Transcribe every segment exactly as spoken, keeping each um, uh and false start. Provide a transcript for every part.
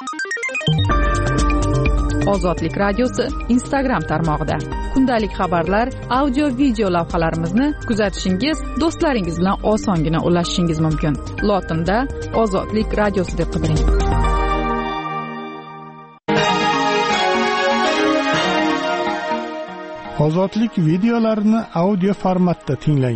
Ozodlik radiosi Instagram tarmog'ida kundalik xabarlar, audio, video lavhalarimizni kuzatishingiz, do'stlaringiz bilan osongina ulashishingiz mumkin. Lotinda Ozodlik radiosi deb qidiring. Ozodlik videolarini audio formatda tinglang.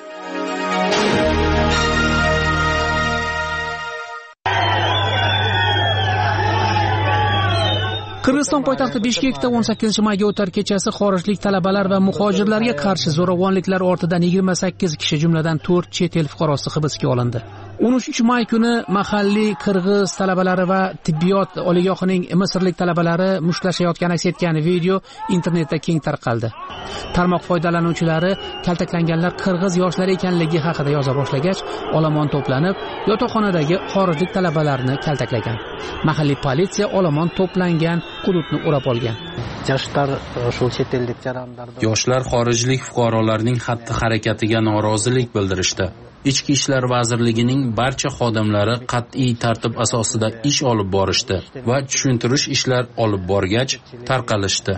Qirg'iziston poytaxti Bishkekda o'n sakkizinchi mayga o'tar kechasi xorijlik talabalar va muhojirlarga qarshi zo'ravonliklar ortidan yigirma sakkiz kishi, jumladan to'rt chet el fuqarosi hibsga olindi. o'n uchinchi may kuni mahalliy qirg'iz talabalari va tibbiyot oliygohining misrlik talabalari mushtlashayotgani aks etgan video internetda keng tarqaldi. Tarmoq foydalanuvchilari kaltaklanganlar qirg'iz yoshlari ekanligi haqida yoza boshlagach, olomon to'planib, yotoqxonadagi xorijlik talabalarni kaltaklagan. Mahalliy politsiya olomon to'plangan hududni o'rab olgan. Yoshlar xorijlik fuqarolarning xatti-harakatiga norozilik bildirishdi. Ichki ishlar vazirligining barcha xodimlari qat'iy tartib asosida ish olib borishdi va tushuntirish ishlar olib borgach tarqalishdi.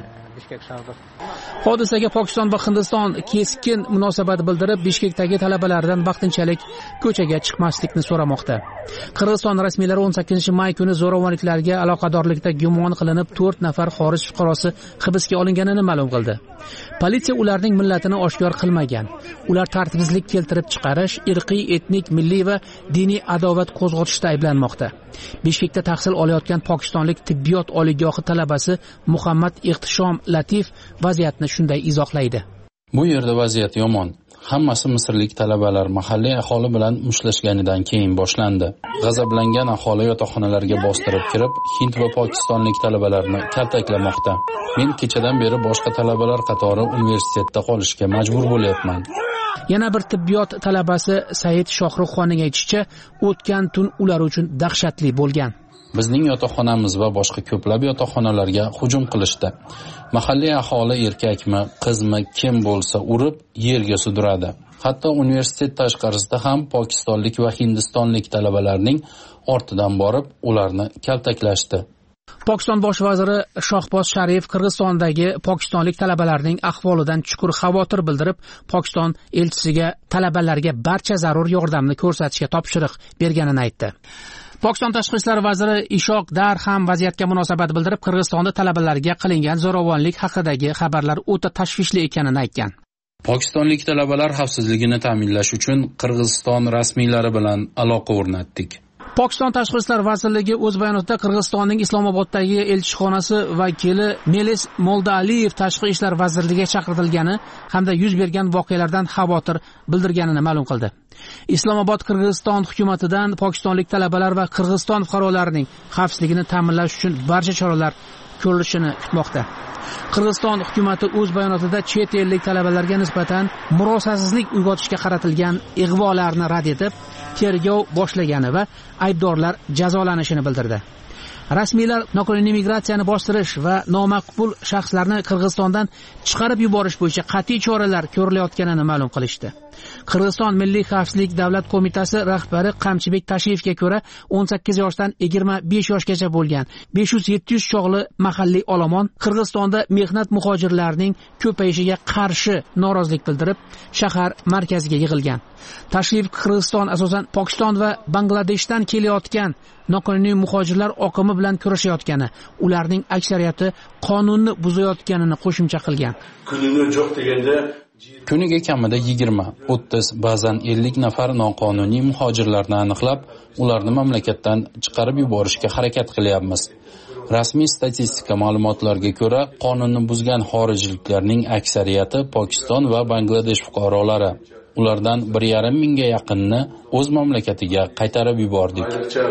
Hodisaga Pokiston va Hindiston keskin munosabat bildirib, Bishkekdagi talabalardan vaqtinchalik ko'chaga chiqmaslikni so'ramoqda. Qirg'iziston rasmiylari o'n sakkizinchi may kuni zo'ravonliklarga aloqadorlikda gumon qilinib to'rt nafar xorij fuqarosi hibsga olinganini ma'lum qildi. Politsiya ularning millatini oshkor qilmagan. Ular tartibsizlik keltirib chiqarish, irqiy, etnik, milliy va diniy adovat qo'zg'atishda ayblanmoqda. Bishkekda tahsil olayotgan pokistonlik tibbiyot oliygohi talabasi Muhammad Ihtishom Latif vaziyatni shunday izohlaydi. Bu yerda vaziyat yomon. Hammasi misrlik talabalar mahalliy aholi bilan mushlashganidan keyin boshlandi. G'azablangan aholi yotoqxonalarga bostirib kirib, hind va pokistonlik talabalarni kaltaklamoqda. Men kechadan beri boshqa talabalar qatori universitetda qolishga majbur bo'lyapman. Yana bir tibbiyot talabasi Said Shohruxxonning aytishicha, o'tgan tun ular uchun dahshatli bo'lgan. Bizning yotoqxonamiz va boshqa ko'plab yotoqxonalarga hujum qilishdi. Mahalliy aholi erkakmi, qizmi, kim bo'lsa urib, yerga sudradi. Hatto universitet tashqarisida ham pokistonlik va hindistonlik talabalarning ortidan borib, ularni kaltaklashdi. Pokiston bosh vaziri Shohboz Sharif Qirg'izistondagi pokistonlik talabalarning ahvolidan chuqur xavotir bildirib, Pokiston elchisiga talabalarga barcha zarur yordamni ko'rsatishga topshiriq berganini aytdi. Pokiston tashqi ishlar vaziri Ishoq Dar ham vaziyatga munosabat bildirib, Qirg'izistonda talabalarga qilingan zo'ravonlik haqidagi xabarlar o'ta tashvishli ekanini aytgan. Pokistonlik talabalar xavfsizligini ta'minlash uchun Qirg'iziston rasmiylari bilan aloqa o'rnatdik. Pokiston tashqi ishlar vazirligi o'z bayonotida Qirg'izistonning Islomoboddagi elchixonasi vakili Melis Moldaliyev tashqi ishlar vazirligiga chaqirtilgani hamda yuz bergan voqealardan xavotir bildirganini ma'lum qildi. Islomobod Qirg'iziston hukumatidan pokistonlik talabalar va Qirg'iziston fuqarolarining xavfsizligini ta'minlash uchun barcha choralar ko'rilishini kutmoqda. Qirg'iziston hukumati o'z bayonotida chet ellik talabalarga nisbatan murosasizlik uyg'otishga qaratilgan ig'volarni rad etib, tergov boshlagani va aybdorlar jazolanishini bildirdi. Rasmiylar noqonuniy migratsiyani bostirish va nomaqbul shaxslarni Qirg'izistondan chiqarib yuborish bo'yicha qat'iy choralar ko'rilayotganini ma'lum qilishdi. Qirg'iziston Milliy xavfsizlik davlat qo'mitasi rahbari Qamchibek Tashiyevga ko'ra, o'n sakkiz yoshdan yigirma besh yoshgacha bo'lgan besh yuz yetti yuz chog'li mahalliy olomon Qirg'izistonda mehnat muhojirlarining ko'payishiga qarshi norozilik bildirib, shahar markaziga yig'ilgan. Tashrif Qirg'iziston asosan Pokiston va Bangladeshdan kelayotgan noqonuniy muhojirlar oqimi bilan kurashayotgani, ularning aksariyati qonunni buzayotganini qo'shimcha qilgan. Kunini yo'q deganda Kuniga kamida yigirma, o'ttiz, ba'zan ellik nafar noqonuniy muhojirlarni aniqlab, ularni mamlakatdan chiqarib yuborishga harakat qilyapmiz. Rasmiy statistika ma'lumotlariga ko'ra, qonunni buzgan xorijliklarning aksariyati Pokiston va Bangladesh fuqarolari. Ulardan bir yarim mingga yaqinni o'z mamlakatiga qaytarib yubordik.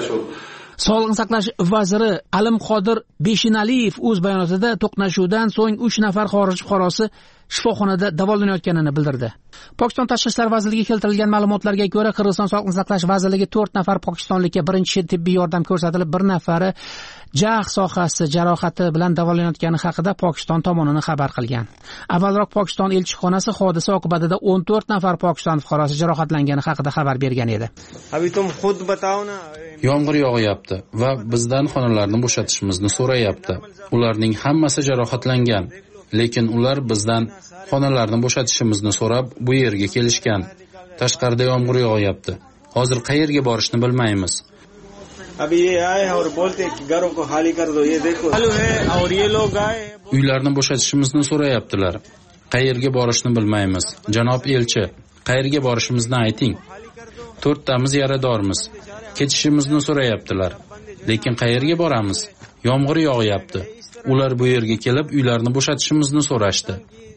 Sog'liqni saqlash vaziri Alimqodir Beshinaliyev o'z bayonotida to'qnashuvdan so'ng uch nafar xorij fuqarosi shifoxonada davolanayotganini bildirdi. Pokiston tashqi ishlar vazirligiga keltirilgan ma'lumotlarga ko'ra, Qirg'iziston Sog'liqni saqlash vazirligi to'rt nafar pokistonlikka birinchi tibbiy yordam ko'rsatilib, bir nafari jag sohasi jarohati bilan davolanayotgani haqida Pokiston tomonini xabar qilgan. Avvalroq Pokiston elchixonasi hodisa oqibatida o'n to'rt nafar Pokiston fuqarosi jarohatlangani haqida xabar bergan edi. Yomg'ir yog'yapti va bizdan xonalarni bo'shatishimizni so'rayapti. Ularning hammasi jarohatlangan, lekin ular bizdan xonalarni bo'shatishimizni so'rab bu yerga kelishgan. Tashqarida yomg'ir yog'yapti. Hozir qayerga borishni bilmaymiz. Uylarni bo'shatishimizni so'rayaptilar. Qayerga borishni bilmaymiz. Janob elchi, qayerga borishimizni ayting. To'rttamiz yaradormiz. Ketishimizni so'rayaptilar. Lekin qayerga boramiz? Yomg'ir yog'yapti. Ular bu yerga kelib uylarni bo'shatishimizni so'rashdi.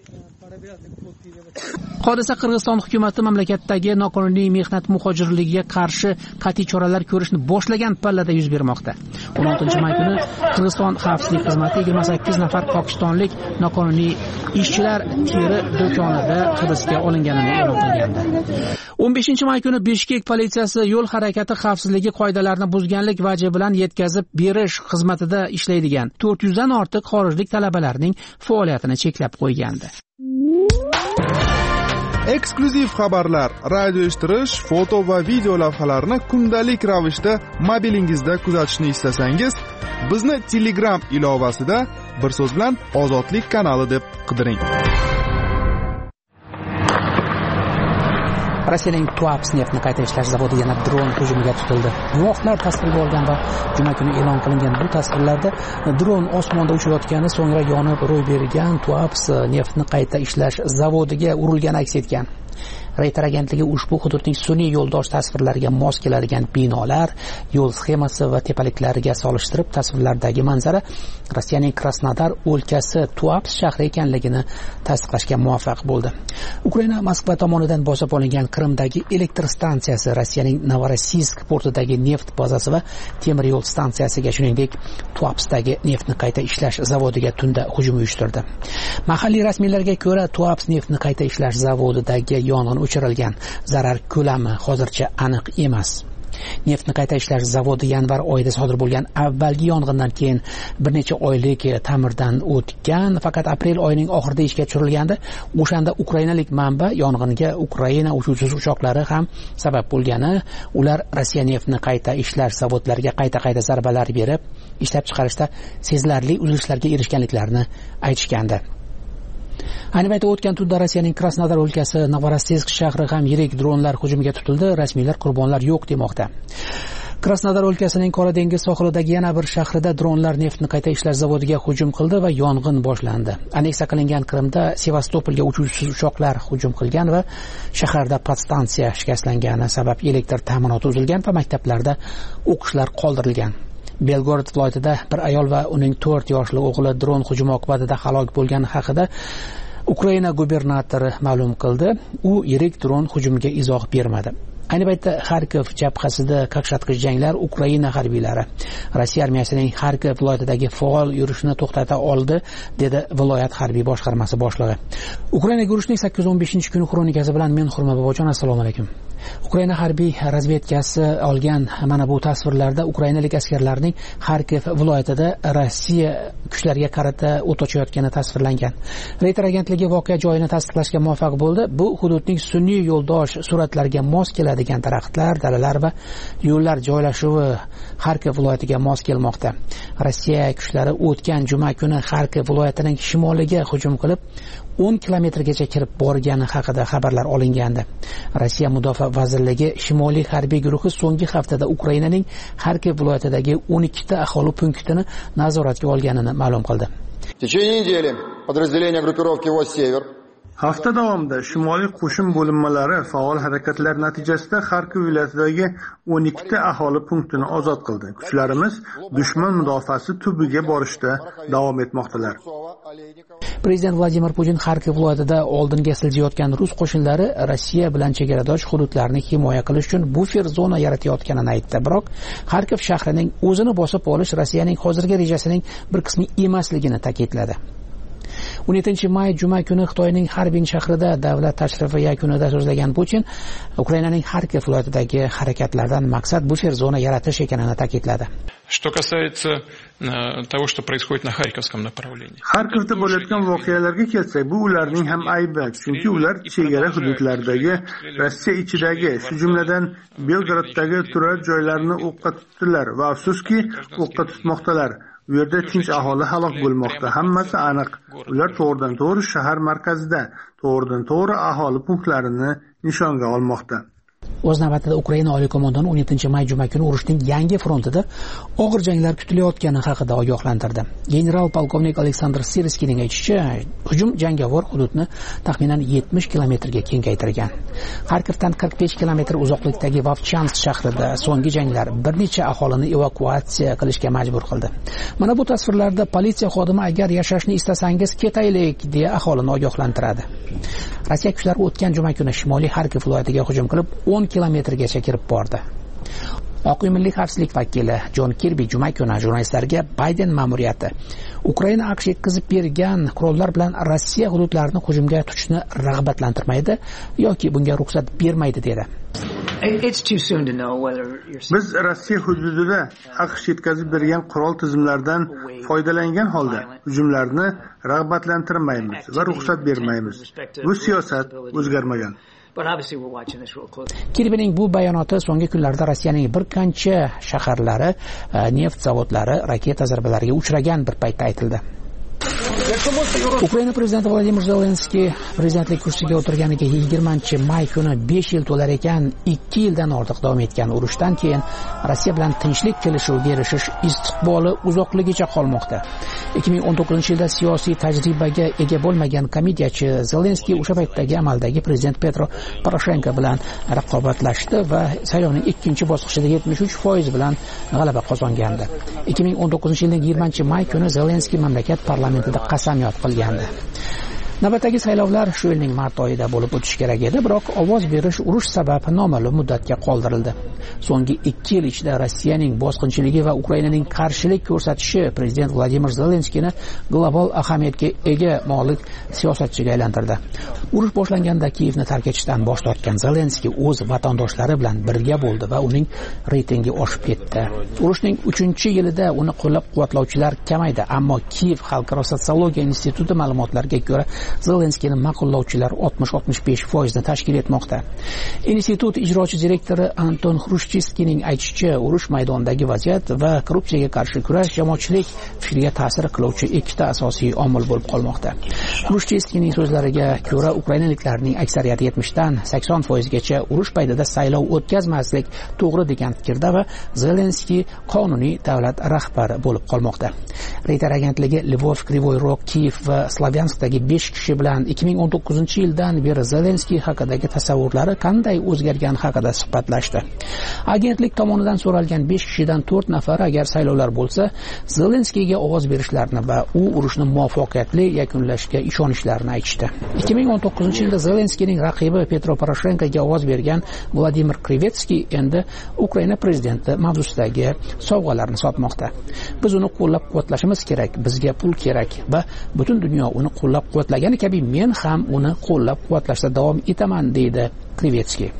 Hodisa Qirg'iziston hukumati mamlakatdagi noqonuniy mehnat muhojirligiga qarshi qat'iy choralar ko'rishni boshlagan pallada yuz bermoqda. o'n oltinchi may kuni Qirg'iziston xavfsizlik xizmati yigirma sakkiz nafar pokistonlik noqonuniy ishchilar teri do'konida hibsga olinganini e'lon qilgandi. o'n beshinchi may kuni Bishkek politsiyasi yo'l harakati xavfsizligi qoidalarini buzganlik vaji bilan yetkazib berish xizmatida ishlaydigan to'rt yuz dan ortiq xorijlik talabalarning faoliyatini cheklab qo'ygandi. Eksklyuziv xabarlar, radio eshittirish, foto va video lavhalarni kundalik ravishda mobilingizda kuzatishni istasangiz, bizni Telegram ilovasida bir so'z bilan Ozodlik kanali deb qidiring. Rossiyaning Tuapse neftni qayta ishlash zavodi yana dron hujumiga tutildi. Guvohlar tasvirga olgan va juma kuni e'lon qilingan bu tasvirlarda dron osmonda uchayotgani, so'ngra yonib ro'y bergan Tuapse neftni qayta ishlash zavodiga urilgani aks etgan. Reuters agentligi ushbu hududning sun'iy yo'ldosh tasvirlariga mos keladigan binolar, yo'l sxemasi va tepaliklariga solishtirib tasvirlardagi manzara Rossiyaning Krasnodar o'lkasi Tuapse shahri ekanligini tasdiqlashga muvaffaq bo'ldi. Ukraina Moskva tomonidan bosib olingan Qrimdagi elektr stansiyasi, Rossiyaning Novorossiysk portidagi neft bazasi va temir yo'l stansiyasiga, shuningdek Tuapsedagi neftni qayta ishlash zavodiga tunda hujum uyushtirdi. Mahalliy rasmiylarga ko'ra, Tuapse neftni qayta ishlash zavodidagi yong'in o'chirilgan. Zarar ko'lami hozircha aniq emas. Neftni qayta ishlash zavodi yanvar oyida sodir bo'lgan avvalgi yong'indan keyin bir necha oylik ta'mirdan o'tgan, faqat aprel oyining oxirida ishga tushirilgandi. O'shanda ukrainalik manba yong'inga Ukraina uchuvchisiz uchoqlari ham sabab bo'lgani, ular Rossiya neftni qayta ishlash zavodlariga qayta-qayta zarbalar berib, ishlab chiqarishda sezilarli uzilishlarga erishganliklarini aytishgandi. Ayni paytda o'tgan tunda Rossiyaning Krasnodar o'lkasi, Novorossiysk shahri ham yirik dronlar hujumiga tutildi. Rasmiylar qurbonlar yo'q demoqda. Krasnodar o'lkasining Qora dengiz sohilidagi yana bir shahrida dronlar neftni qayta ishlash zavodiga hujum qildi va yong'in boshlandi. Aneksiya qilingan Qrimda Sevastopolga uchuvchisiz uchoqlar hujum qilgan va shaharda podstansiya shikastlangani sabab elektr ta'minoti uzilgan va maktablarda o'qishlar qoldirilgan. Belgorod viloyatida bir ayol va uning to'rt yoshli o'g'li dron hujumi oqibatida halok bo'lgani haqida Ukraina gubernatori ma'lum qildi. U yirik dron hujumiga izoh bermadi. Ayni paytda Xarkov jabhasida qaqshatqich janglar Ukraina harbiylari Rossiya armiyasining Xarkov viloyatidagi faol yurishini to'xtata oldi, dedi viloyat harbiy boshqarmasi boshlig'i. Ukraina gurushning sakkiz o'n beshinchi kuni kronikasi bilan men Hurmat Bobojon, assalomu alaykum. Ukraina harbiy razvedkasi olgan mana bu tasvirlarda ukrainalik askarlarning Xarkov viloyatida Rossiya kuchlariga qarata o't ochayotgani tasvirlangan. Reuters agentligi voqea joyini tasdiqlashga muvaffaq bo'ldi. Bu hududning sun'iy yo'ldosh suratlariga mos keladigan daraxtlar, dalalar va yo'llar joylashuvi Xarkov viloyatiga mos kelmoqda. Rossiya kuchlari o'tgan juma kuni Xarkov viloyatining shimoliga hujum qilib, o'n kilometrgacha kirib borgani haqida xabarlar olingandi. Rossiya Mudofaa vazirligi Shimoliy harbiy guruhi so'nggi haftada Ukrainaning Xarkov viloyatidagi o'n ikkita aholi punktini nazoratga olganini ma'lum qildi. В течение недели подразделения группировки «Востсевер» Hafta davomida Shimoliy qo'shin bo'linmalari faol harakatlar natijasida Xarkov viloyatidagi o'n ikkita aholi punktini ozod qildi. Kuchlarimiz dushman mudofaasi tubiga borishda davom etmoqdalar. Prezident Vladimir Putin Xarkov viloyatida oldinga siljayotgan rus qo'shinlari Rossiya bilan chegaradosh hududlarni himoya qilish uchun bufer zona yaratayotganini aytdi. Biroq Xarkov shahrining o'zini bosib olish Rossiyaning hozirgi rejasining bir qismi emasligini ta'kidladi. o'n yettinchi may juma kuni Xitoyning Harbin shahrida davlat tashrifi yakunida so'zlagan Putin Ukrainaning Xarkov viloyatidagi harakatlardan maqsad bufer zona yaratish ekanini ta'kidladi. Что касается того, что происходит на Харьковском направлении. Xarkovda bo'layotgan voqealarga kelsak, bu ularning ham aybi, chunki ular chegara hududlardagi Rossiya ichidagi, shu jumladan Belgraddagi turar joylarni o'qqa tutdilar va afsuski, o'qqa tutmoqdalar. U yerda tinch aholi halok bo'lmoqda. Hammasi aniq. Ular to'g'ridan-to'g'ri shahar markazida, to'g'ridan-to'g'ri aholi punktlarini nishonga olmoqda. O'z navbatida Ukraina oliy qo'mondoni o'n yettinchi may juma kuni urushning yangi frontida og'ir janglar kutilayotgani haqida ogohlantirdi. General polkovnik Aleksandr Sirskiyning aytishicha, hujum jangovar hududni taxminan yetmish kilometrga kengaytirgan. Xarkovdan qirq besh kilometr uzoqlikdagi Vovchansk shahrida so'nggi janglar bir necha aholini evakuatsiya qilishga majbur qildi. Mana bu tasvirlarda politsiya xodimi agar yashashni istasangiz ketaylik deya aholini ogohlantiradi. Rossiya kuchlari o'tgan juma kuni Shimoliy Xarkov viloyatiga hujum qilib o'n kilometrgacha kirib bordi. Oq uy milliy xavfsizlik vakili Jon Kirbi juma kuni jurnalistlarga Bayden ma'muriyati Ukraina AQSh yetkazib bergan qurollar bilan Rossiya hududlarini hujumga tutishni rag'batlantirmaydi yoki bunga ruxsat bermaydi dedi. Biz Rossiya hududida AQSh yetkazib bergan qurol tizimlaridan foydalangan holda hujumlarni rag'batlantirmaymiz va ruxsat bermaymiz. Bu siyosat o'zgarmagan. Kirbining bu bayonoti so'nggi kunlarda Rossiyaning bir qancha shaharlari, neft zavodlari raketa zarbalariga uchragan bir paytda aytildi. Ukraina prezidenti Vladimir Zelenskiy prezidentlik kursiga o'tirganiga yigirmanchi may kuni besh yil to'lar ekan, ikki yildan ortiq davom etgan urushdan keyin Rossiya bilan tinchlik kelishuviga erishish istiqboli uzoqligicha qolmoqda. ikki ming o'n to'qqizinchi yilda siyosiy tajribaga ega bo'lmagan komediyachi Zelenskiy o'sha paytdagi amaldagi prezident Petro Poroshenko bilan raqobatlashdi va saylovning ikkinchi bosqichida yetmish uch foiz bilan g'alaba qozongandi. ikki ming o'n to'qqizinchi yilning yigirmanchi may kuni Zelenskiy mamlakat parlamentida qasamyod qilgandi. Navbatdagi saylovlar shu yilning mart oyida bo'lib o'tishi kerak edi, biroq ovoz berish urush sabab noma'lum muddatga qoldirildi. So'nggi ikki yil ichida Rossiyaning bosqinchiligi va Ukrainaning qarshilik ko'rsatishi prezident Vladimir Zelenskiyni global ahamiyatga ega molik siyosatchiga aylantirdi. Urush boshlanganda Kiyevni tark etishdan bosh tortgan Zelenskiy o'z vatandoshlari bilan birga bo'ldi va uning reytingi oshib ketdi. Urushning uchinchi yilida uni qo'llab-quvvatlovchilar kamaydi, ammo Kiyev xalqaro sotsiologiya instituti ma'lumotlariga ko'ra Zelenskiyni ma'qullovchilar oltmish oltmish besh foizni tashkil etmoqda. Institut ijrochi direktori Anton Xrushchevskiyning aytishicha, urush maydonidagi vaziyat va korrupsiyaga qarshi kurash jamoatchilik fikriga ta'sir qiluvchi ikkita asosiy omil bo'lib qolmoqda. Xrushchevskiyning so'zlariga ko'ra, ukrainaliklarning aksariyati yetmishdan sakson foizgacha urush paytida saylov o'tkazmaslik to'g'ri degan fikrda va Zelenskiy qonuniy davlat rahbari bo'lib qolmoqda. Reuters agentligi Lvov, Krivoy Rog, Kiyev va Slavyanskdagi besh kishi bilan ikki ming o'n to'qqizinchi yildan beri Zelenskiy haqidagi tasavvurlari qanday o'zgargani haqida suhbatlashdi. Agentlik tomonidan so'ralgan besh kishidan to'rt nafari agar saylovlar bo'lsa, Zelenskiyga ovoz berishlarini va u urushni muvaffaqiyatli yakunlashga ishonishlarini aytishdi. ikki ming o'n to'qqizinchi yilda Zelenskiyning raqibi Petro Poroshenkoga ovoz bergan Vladimir Krivetsky endi Ukraina prezidenti mavzusidagi sovg'alarni sotmoqda. Biz uni qo'llab-quvvatlashimiz kerak, bizga pul kerak va butun dunyo uni qo'llab-quvvatlagani kabi men ham uni qo'llab-quvvatlashda davom etaman, deydi Krivetsky.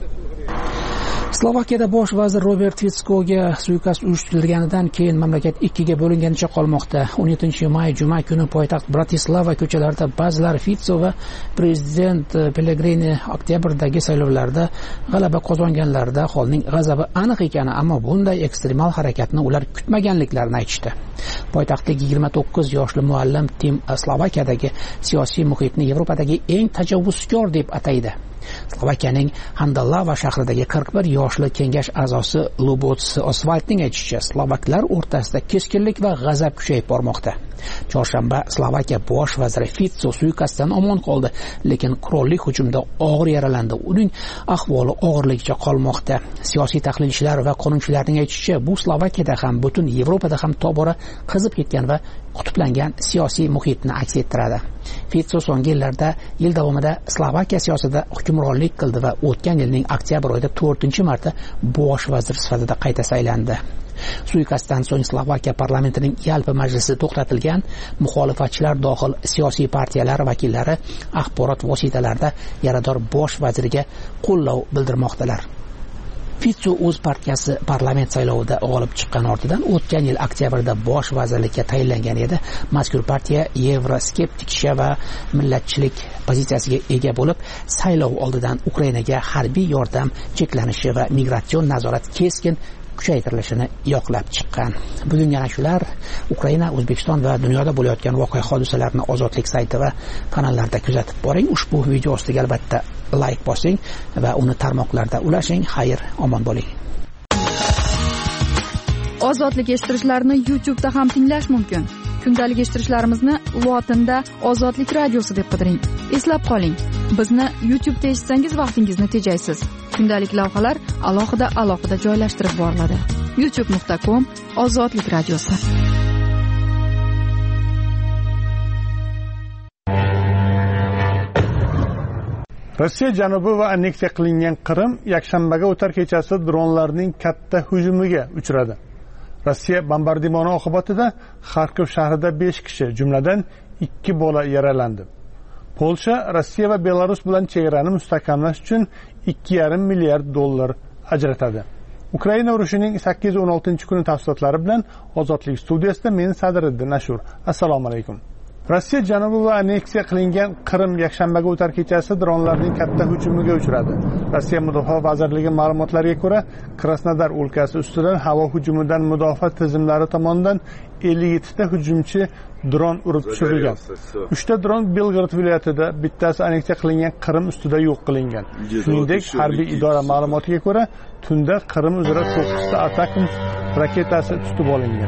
Slovakiyada bosh vazir Robert Ficoga suiqasd uyushtirilganidan keyin mamlakat ikkiga bo'linganicha qolmoqda. o'n yettinchi may juma kuni poytaxt Bratislava ko'chalarida ba'zilar Fico va prezident Pellegrini oktyabrdagi saylovlarda g'alaba qozonganlarida aholining g'azabi aniq ekani, ammo bunday ekstremal harakatni ular kutmaganliklarini aytishdi. Poytaxtdagi yigirma to'qqiz yoshli muallim Tim Slovakiyadagi siyosiy muhitni Yevropadagi eng tajovuzkor deb ataydi. Slovakiyaning Handalava shahridagi qirq bir yoshli kengash a'zosi Lubots Osvaldning aytishicha, slovaklar o'rtasida keskinlik va g'azab kuchayib bormoqda. Chorshanba Slovakiya bosh vaziri Fico suiqasddan omon qoldi, lekin qurolli hujumda og'ir yaralandi. Uning ahvoli og'irligicha qolmoqda. Siyosiy tahlilchilar va qonunchilarning aytishicha, bu Slovakiyada ham butun Yevropada ham tobora qizib ketgan va qutblangan siyosiy muhitni aks ettiradi. Fico so'nggi yillarda yil davomida Slovakiya siyosatida hukmronlik qildi va o'tgan yilning oktyabr oyida to'rtinchi marta bosh vazir sifatida qayta saylandi. Suiqasddan so'ng Slovakiya parlamentining yalpi majlisi to'xtatilgan bo'lgan muxolifatchilar dohil siyosiy partiyalar vakillari axborot vositalarida yarador bosh vaziriga qo'llov bildirmoqdalar. Fitsu o'z partiyasi parlament saylovida g'olib chiqqan ortidan o'tgan yil oktyabrda bosh vazirlikka tayinlangan edi. Mazkur partiya yevroskeptikcha va millatchilik pozitsiyasiga ega bo'lib, saylov oldidan Ukrainaga harbiy yordam cheklanishi va migratsion nazorat keskin kuchaytirilishini yoqlab chiqqan. Bugun yana shular Ukraina, O'zbekiston va dunyoda bo'layotgan voqea hodisalarni Ozodlik sayti va kanallarda kuzatib boring. Ushbu video ostiga albatta like bosing va uni tarmoqlarda ulashing. Xayr, omon bo'ling. Ozodlik eshittirishlarni YouTube da ham tinglash mumkin. Kundalik eshittirishlarimizni lotinda Ozodlik radiosi deb qidiring. Eslab qoling, bizni YouTube da eshitsangiz vaqtingizni tejaysiz. Kundalik lavhalar alohida alohida joylashtirib boriladi. youtube nuqta com Ozodlik radiosi. Rossiya janubi va anneksiya qilingan Qrim yakshanbaga o'tar kechasi dronlarning katta hujumiga uchradi. Rossiya bombardimoni oqibatida Xarkov shahrida besh kishi, jumladan ikki bola yaralandi. Polsha Rossiya va Belarus bilan chegarani mustahkamlash uchun ikki yarim milliard dollar ajratadi. Ukraina urushining sakkiz yuz o'n oltinchi kuni tafsilotlari bilan Ozodlik studiyasida men Sadriddin Ashur. Assalomu alaykum. Rossiya janubi va anneksiya qilingan Qrim yakshanbaga o'tar kechasi dronlarning katta hujumiga uchradi. Rossiya Mudofaa vazirligi ma'lumotlariga ko'ra, Krasnodar o'lkasi ustidan havo hujumidan mudofaa tizimlari tomonidan ellik yetti ta hujumchi dron urib tushirilgan. uchta dron Belgorod viloyatida, bittasi anneksiya qilingan Qrim ustida yo'q qilingan. Shuningdek, harbiy idora ma'lumotiga ko'ra, tunda Qrim uzra to'qqiz ta Atakum raketasi tutib olingan.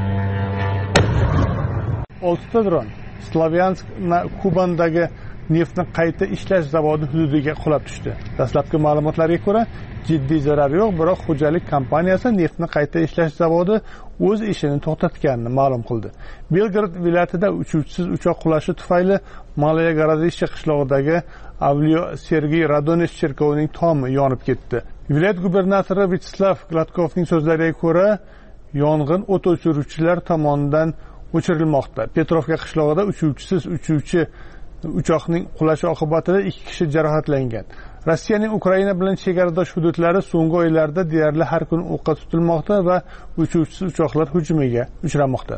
olti ta dron Slavyansk na Kubandagi neftni qayta ishlash zavodi hududiga qulab tushdi. Dastlabki ma'lumotlarga ko'ra, jiddiy zarar yo'q, biroq xo'jalik kompaniyasi neftni qayta ishlash zavodi o'z ishini to'xtatganini ma'lum qildi. Belgorod viloyatida uchuvchisiz uchoq qulashi tufayli Malaya Gorodishche qishlog'idagi Avliyo Sergey Radonesh cherkovining tomi yonib ketdi. Viloyat gubernatori Vyacheslav Gladkovning so'zlariga ko'ra, yong'in o't o'chiruvchilar tomonidan o'chirilmoqda. Petrovka qishlog'ida uchuvchisiz uchuvchi uchoqning qulashi oqibatida ikki kishi jarohatlangan. Rossiyaning Ukraina bilan chegaradosh hududlari so'nggi oylarda deyarli har kun o'qqa tutilmoqda va uchuvchisiz uchoqlar hujumiga uchramoqda.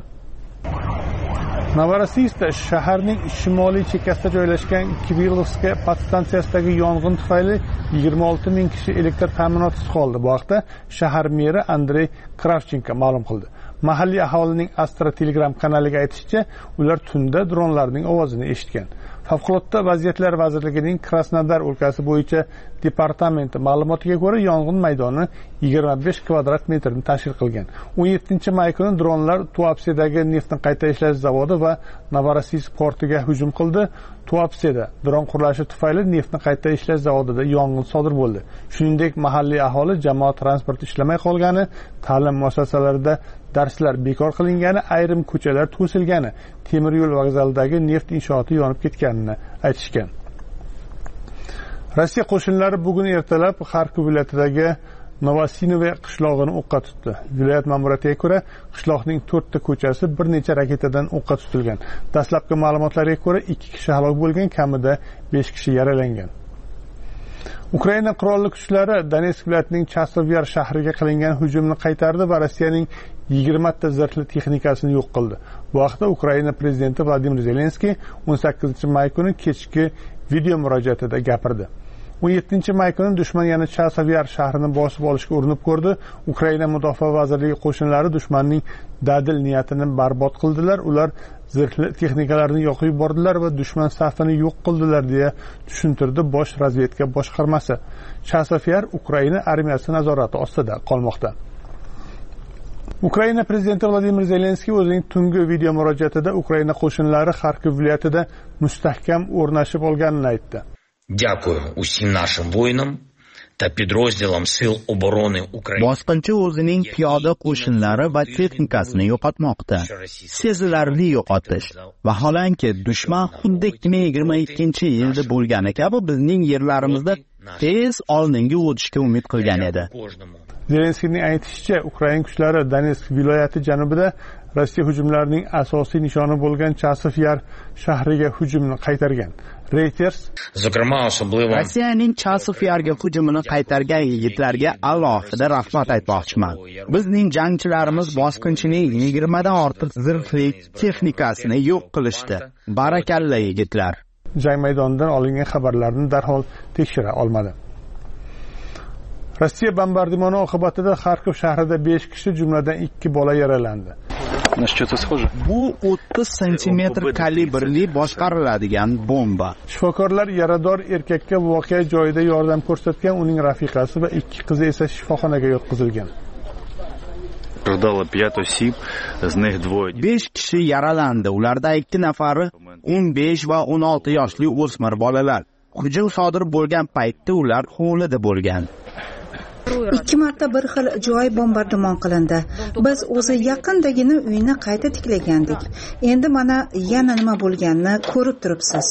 Novorossiyskda shaharning shimoliy chekkasida joylashgan Kirillovska podstansiyasidagi yong'in tufayli yigirma olti ming kishi elektr ta'minotisiz qoldi. Bu haqda shahar meri Andrey Kravchenko ma'lum qildi. Mahalliy aholining Astra Telegram kanaliga aytishicha, ular tunda dronlarning ovozini eshitgan. Favqulodda vaziyatlar vazirligining Krasnodar o'lkasi bo'yicha departamenti ma'lumotiga ko'ra, yong'in maydoni yigirma besh kvadrat metrni tashkil qilgan. o'n yettinchi may kuni dronlar Tuapsedagi neftni qayta ishlash zavodi va Novorossiysk portiga hujum qildi. Tuapseda dron qurilishi tufayli neftni qayta ishlash zavodida yong'in sodir bo'ldi. Shuningdek, mahalliy aholi jamoat transporti ishlamay qolgani, ta'lim muassasalarida darslar bekor qilingani, ayrim ko'chalar to'silgani, temir yo'l vokzalidagi neft inshooti yonib ketganini aytishgan. Rossiya qo'shinlari bugun ertalab Xarkov viloyatidagi Novosinove qishlog'ini o'qqa tutdi. Viloyat ma'muriyatiga ko'ra, qishloqning to'rtta ko'chasi bir necha raketadan o'qqa tutilgan. Dastlabki ma'lumotlarga ko'ra, ikki kishi halok bo'lgan, kamida besh kishi yaralangan. Ukraina qurolli kuchlari Donetsk viloyatining Chasovyar shahriga qilingan hujumni qaytardi va Rossiyaning yigirma ta zirhli texnikasini yo'q qildi. Bu haqda Ukraina prezidenti Vladimir Zelenskiy o'n sakkizinchi may kuni kechki video murojaatida gapirdi. o'n yettinchi may kuni dushman yana Chasovyar shahrini bosib olishga urinib ko'rdi. Ukraina mudofaa vazirligi qo'shinlari dushmanning dadil niyatini barbod qildilar. Ular zirhli texnikalarni yoqib yubordilar va dushman safini yo'q qildilar, deya tushuntirdi bosh razvedka boshqarmasi. Chasovyar Ukraina armiyasi nazorati ostida qolmoqda. Ukraina prezidenti Vladimir Zelenskiy o'zining tungi video murojaatida Ukraina qo'shinlari Xarkov viloyatida mustahkam o'rnashib olganini aytdi. Дякую усім нашим воїнам та підрозділам сил оборони України. Bosqinchi o'zining piyoda qo'shinlari va texnikasini yo'qotmoqda. Sezilarli yo'qotish. Vaholanki, dushman xuddi ikki ming yigirma ikkinchi yilda bo'lgani kabi bizning yerlarimizda tez oldinga o'tishga umid qilgan edi. Zelenskiyning aytishicha, Ukraina kuchlari Donetsk viloyati janubida Rossiya hujumlarining asosiy nishoni bo'lgan Chasiv Yar shahriga hujumni qaytargan. Reuters Rossiyaning Chasiv Yarga hujumini qaytargan yigitlarga alohida rahmat aytmoqchiman. Bizning jangchilarimiz bosqinchining yigirma dan ortiq zirhli texnikasini yo'q qilishdi. Barakalla yigitlar. Jang maydonidan olingan xabarlarni darhol tekshira olmadi. Rossiya bombardimoni oqibatida Xarkov shahrida besh kishi, jumladan ikki bola yaralandi. Bu o'ttiz santimetr kalibrli boshqariladigan bomba. Shifokorlar yarador erkakka voqea joyida yordam ko'rsatgan, uning rafiqasi va ikki qizi esa shifoxonaga yotqizilgan. besh kishi yaralandi. Ulardan ikki nafari o'n besh va o'n olti yoshli o'smir bolalar. Hujum sodir bo'lgan paytda ular hovlida bo'lgan. Ikki marta bir xil joy bombardimon qilindi. Biz o'zi yaqindagina uyni qayta tiklagandik. Endi mana yana nima bo'lganini ko'rib turibsiz.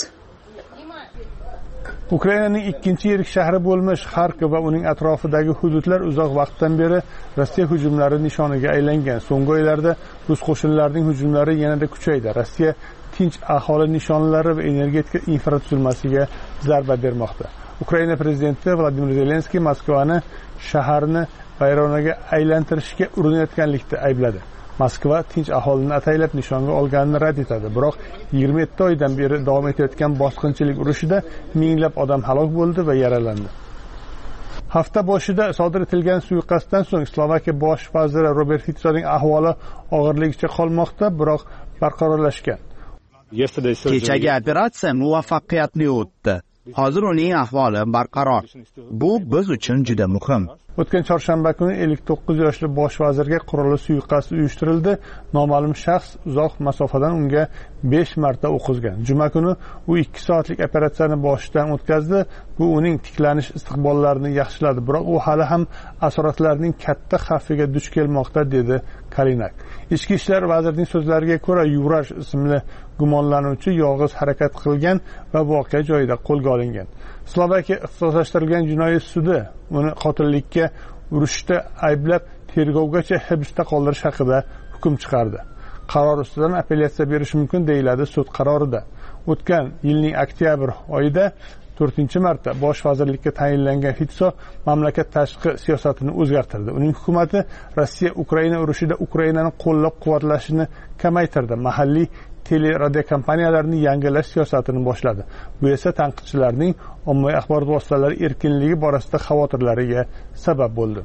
Ukrainaning ikkinchi yirik shahri bo'lmish Xarkov va uning atrofidagi hududlar uzoq vaqtdan beri Rossiya hujumlari nishoniga aylangan. So'nggi oylarda rus qo'shinlarining hujumlari yanada kuchaydi. Rossiya tinch aholi nishonlari va energetika infratuzilmasiga zarba bermoqda. Ukraina prezidenti Vladimir Zelenskiy Moskvani shaharni vayronaga aylantirishga urinayotganlikda aybladi. Moskva tinch aholini ataylab nishonga olganini rad etadi. Biroq yigirma yetti oydan beri davom etayotgan bosqinchilik urushida minglab odam halok bo'ldi va yaralandi. Hafta boshida sodir etilgan suiqasddan so'ng Slovakiya bosh vaziri Robert Ficoning ahvoli og'irligicha qolmoqda, biroq barqarorlashgan. Kechagi operatsiya muvaffaqiyatli o'tdi. Hozir uning ahvoli barqaror. Bu biz uchun juda muhim. O'tgan chorshanba kuni ellik to'qqiz yoshli bosh vazirga qurolli suiqasd uyushtirildi. Noma'lum shaxs uzoq masofadan unga besh marta o'q uzgan. Juma kuni u ikki soatlik operatsiyani boshidan o'tkazdi. Bu uning tiklanish istiqbollarini yaxshiladi, biroq u hali ham asoratlarning katta xavfiga duch kelmoqda, dedi Kalinak. Ichki ishlar vazirining so'zlariga ko'ra, Yurash ismli gumonlanuvchi yolg'iz harakat qilgan va voqea joyida qo'lga olingan. Slovakiya ixtisoslashtirilgan jinoyat sudi uni qotillikka urushda ayblab tergovgacha hibsda qoldirish haqida hukm chiqardi. Qaror ustidan apellyatsiya berish mumkin, deyiladi sud qarorida. O'tgan yilning oktyabr oyida to'rtinchi marta bosh vazirlikka tayinlangan Fico mamlakat tashqi siyosatini o'zgartirdi. Uning hukumati Rossiya Ukraina urushida Ukrainani qo'llab-quvvatlashini kamaytirdi. Mahalliy tele-radio kompaniyalarini yangilash siyosatini boshladi. Bu esa tanqidchilarning ommaviy axborot vositalari erkinligi borasida xavotirlariga sabab bo'ldi.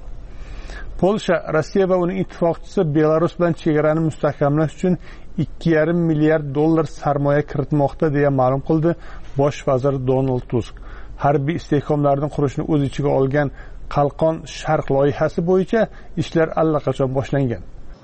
Polsha Rossiya va uning ittifoqchisi Belarus bilan chegarani mustahkamlash uchun ikki yarim milliard dollar sarmoya kiritmoqda, deya ma'lum qildi bosh vazir Donald Tusk. Harbiy istehkomlarni qurishni o'z ichiga olgan Qalqon Sharq loyihasi bo'yicha ishlar allaqachon boshlangan.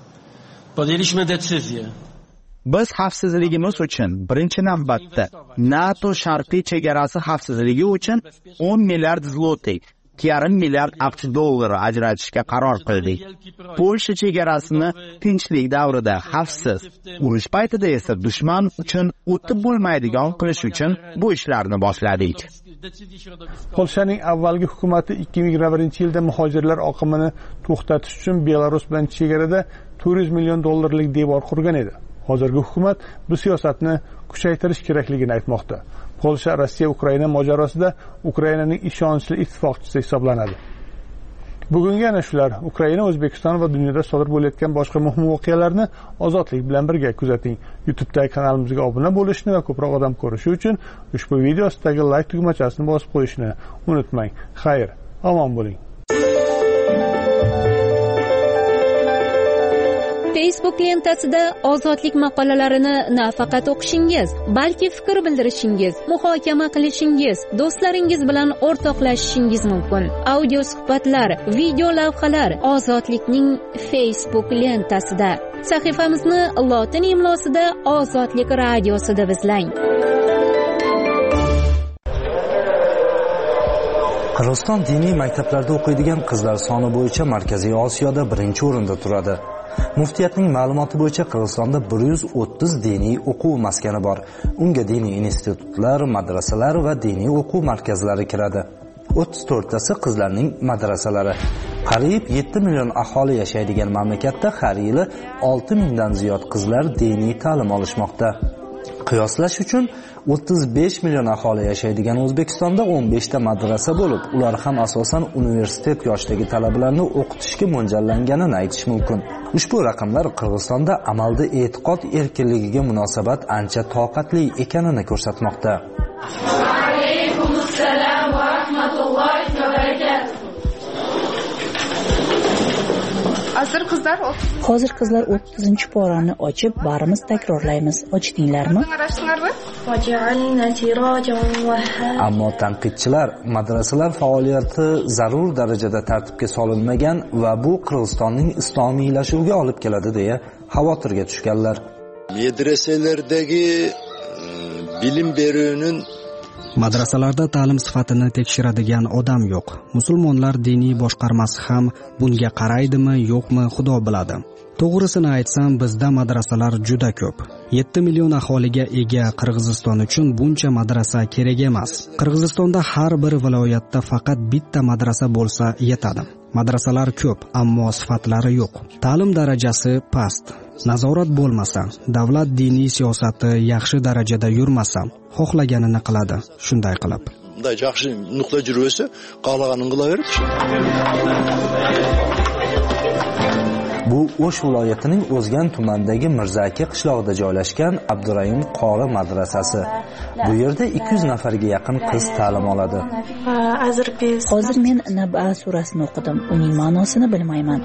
Biz xavfsizligimiz uchun birinchi navbatda NATO sharqiy chegarasi xavfsizligi uchun o'n milliard zloty, ikki yarim milliard aqsh dollari ajratishga qaror qildik. Polsha chegarasini tinchlik davrida xavfsiz, urush paytida esa dushman uchun o'tib bo'lmaydigan qilish uchun bu ishlarni boshladik. Polshaning avvalgi hukumati ikki ming yigirma birinchi yilda muhojirlar oqimini to'xtatish uchun Belarus bilan chegarada to'rt yuz million dollarlik devor qurgan edi. Hozirgi hukumat bu siyosatni kuchaytirish kerakligini aytmoqda. Polsha Rossiya Ukraina mojarosida Ukrainaning ishonchli ittifoqchisi hisoblanadi. Bugungi ana shular. Ukraina, O'zbekiston va dunyoda sodir bo'layotgan boshqa muhim voqealarni ozodlik bilan birga kuzating. YouTube'dagi kanalimizga obuna bo'lishni va ko'proq odam ko'rishi uchun ushbu video ostidagi like tugmachasini bosib qo'yishni unutmang. Xayr, omon bo'ling. Facebook lentasida ozodlik maqolalarini nafaqat o'qishingiz, balki fikr bildirishingiz, muhokama qilishingiz, do'stlaringiz bilan o'rtoqlashishingiz mumkin. Audio suhbatlar, video lavhalar Ozodlikning Facebook lentasida. Sahifamizni lotin imlosida Ozodlik radiosi deb izlang. Qirg'iziston diniy maktablarda o'qiydigan qizlar soni bo'yicha Markaziy Osiyoda birinchi o'rinda turadi. Muftiyatning ma'lumoti bo'yicha Qirg'izistonda bir yuz o'ttiz diniy o'quv maskani bor. Unga diniy institutlar, madrasalar va diniy o'quv markazlari kiradi. o'ttiz to'rttasi qizlarning madrasalari. Qariyb yetti million aholi yashaydigan mamlakatda har yili olti mingdan ziyod qizlar diniy ta'lim olishmoqda. Qiyoslash uchun o'ttiz besh million aholi yashaydigan O'zbekistonda o'n besh ta madrasa bo'lib, ular ham asosan universitet yoshidagi talabalarni o'qitishga mo'ljallangani aytish mumkin. Ushbu raqamlar Qirg'izistonda amalda e'tiqod erkinligiga munosabat ancha toqatli ekanini ko'rsatmoqda. Alaykumussalam va rahmatullohi va barakatuh. Hozir qizlar Hozir qizlar o'ttizinchi porani ochib, barimiz takrorlaymiz. Ochdinglarmi? Ammo tanqidchilar madrasalar faoliyati zarur darajada tartibga solinmagan va bu Qirg'izistonning islomiylashuviga olib keladi deya xavotirga tushganlar. Medreselardagi bilim beruvning Madrasalarda ta'lim sifatini tekshiradigan odam yo'q. Musulmonlar diniy boshqarmasi ham bunga qaraydimi, yo'qmi, Xudo biladi. To'g'risini aytsam, bizda madrasalar juda ko'p. yetti million aholiga ega Qirg'iziston uchun buncha madrasa kerak emas. Qirg'izistonda har bir viloyatda faqat bitta madrasa bo'lsa yetadi. Madrasalar ko'p, ammo sifatlari yo'q. Ta'lim darajasi past. Nazorat bo'lmasa, davlat diniy siyosati yaxshi darajada yurmasa, xohlaganini qiladi, shunday qilib. Bunday yaxshi nuqta jurvesi, qolganini qilaveradi. Bu O'sh viloyatining O'zgan tumanidagi Mirzaki qishlog'ida joylashgan Abdurayim qori madrasasi. Bu yerda ikki yuz nafarga yaqin qiz ta'lim oladi. Hozir men Naba surasini o'qidim, uning ma'nosini bilmayman.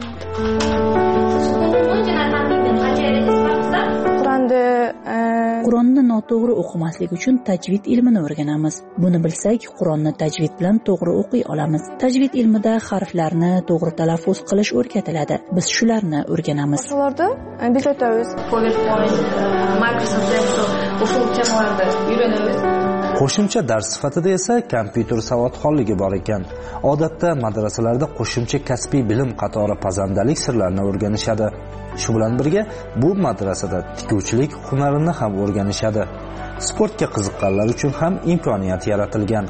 Qur'onni noto'g'ri o'qimaslik uchun tajvid ilmini o'rganamiz. Buni bilsak, Qur'onni tajvid bilan to'g'ri o'qiy olamiz. Tajvid ilmida harflarni to'g'ri talaffuz qilish o'rgatiladi. Biz shularni o'rganamiz. Ularda biz o'tamiz. Microsoft Excel usulchalarida o'rganamiz. Qo'shimcha dars sifatida esa kompyuter savodxonligi bor ekan. Odatda madrasalarda qo'shimcha kasbiy bilim qatori pazandalik sirlarini o'rganishadi. Shu bilan birga bu madrasada tikuvchilik hunarini ham o'rganishadi. Sportga qiziqqanlar uchun ham imkoniyat yaratilgan.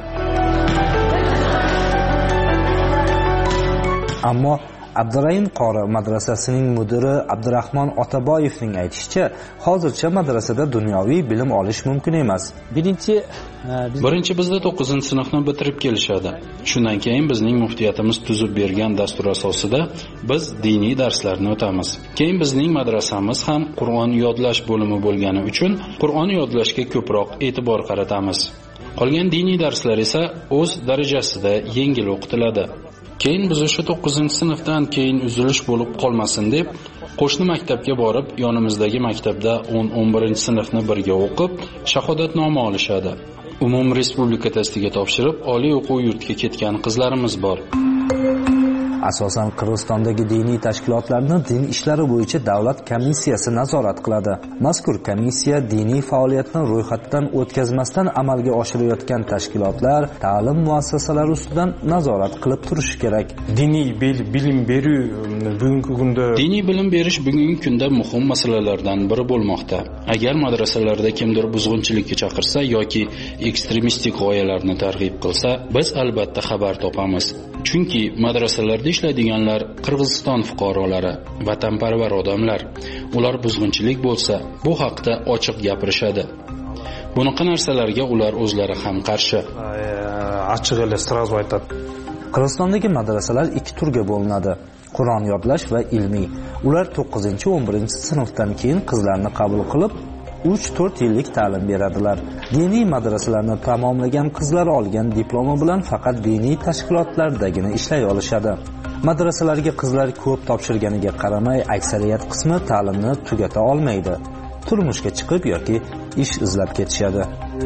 Ammo Abdurayim qori madrasasining mudiri Abdurahmon Otaboyevning aytishicha, hozircha madrasada dunyoviy bilim olish mumkin emas. Birinchi Birinchi bizda to'qqizinchi sinfni bitirib kelishadi. Shundan keyin bizning muftiyatimiz tuzib bergan dastur asosida biz diniy darslarni o'tamiz. Keyin bizning madrasamiz ham Qur'on yodlash bo'limi bo'lgani uchun Qur'on yodlashga ko'proq e'tibor qaratamiz. Qolgan diniy darslar esa o'z darajasida yengil o'qitiladi. Keyin biz o'sha to'qqizinchi sinfdan keyin uzilish bo'lib qolmasin deb qo'shni maktabga borib, yonimizdagi maktabda o'n o'n birinchi sinfni birga o'qib, shahodatnoma olishadi. Umum respublika testiga topshirib, oliy o'quv yurtiga ketgan qizlarimiz bor. Asosan Qirg'izistondagi diniy tashkilotlarni din ishlari bo'yicha davlat komissiyasi nazorat qiladi. Mazkur komissiya diniy faoliyatni ro'yxatdan o'tkazmasdan amalga oshirayotgan tashkilotlar, ta'lim muassasalari ustidan nazorat qilib turishi kerak. Diniy bilim berish bugungi kunda Diniy bilim berish bugungi kunda muhim masalalardan biri bo'lmoqda. Agar madrasalarda kimdir buzg'unchilikka chaqirsa yoki ekstremistik g'oyalarni targ'ib qilsa, biz albatta xabar topamiz. Chunki madrasalarda ishlaydiganlar Qirg'iziston fuqarolari, vatanparvar odamlar. Ular buzg'unchilik bo'lsa, bu haqda ochiq gapirishadi. Bunaqa narsalarga ular o'zlari ham qarshi. Ochiq ele сразу aytadi. Qirg'izistondagi madrasalar ikki turga bo'linadi: Qur'on yodlash va ilmiy. Ular to'qqizinchi o'n birinchi sinfdan keyin qizlarni qabul qilib, uch to'rt yillik ta'lim beradilar. Diniy madrasalarni tamomlagan qizlar olgan diplomi bilan faqat diniy tashkilotlardagina ishlay olishadi. Madrasalarga qizlar ko'p topshirganiga qaramay, aksariyat qismi ta'limni tugata olmaydi. Turmushga chiqib yoki ish izlab ketishadi.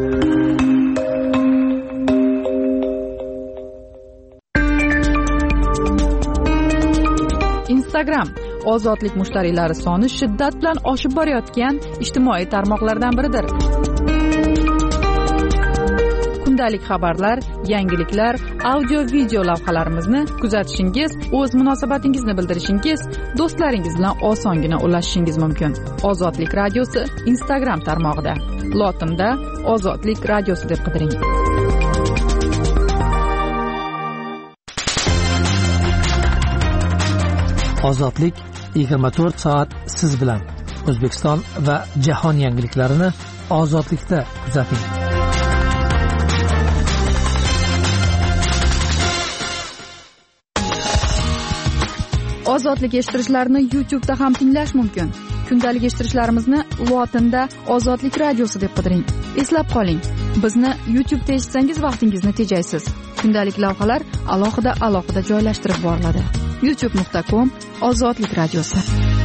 Instagram ozodlik mushtariylari soni shiddat bilan oshib borayotgan ijtimoiy tarmoqlardan biridir. Kundalik xabarlar, yangiliklar, audio-video lavhalarimizni kuzatishingiz, o'z munosabatingizni bildirishingiz, do'stlaringiz bilan osongina ulashishingiz mumkin. Ozodlik radiosi Instagram tarmog'ida. Lotinda Ozodlik radiosi deb qidiring. Ozodlik yigirma to'rt soat siz bilan. O'zbekiston va jahon yangiliklarini Ozodlikda kuzating. Ozodlik eshittirishlarni YouTube'da ham tinglash mumkin. Kundalik eshittirishlarimizni lotinda Ozodlik radiosi deb qidiring. Eslab qoling, bizni YouTube'da eshitsangiz vaqtingizni tejaysiz. Kundalik lavhalar alohida-alohida joylashtirib boriladi. youtube nuqta com Ozodlik radiosi.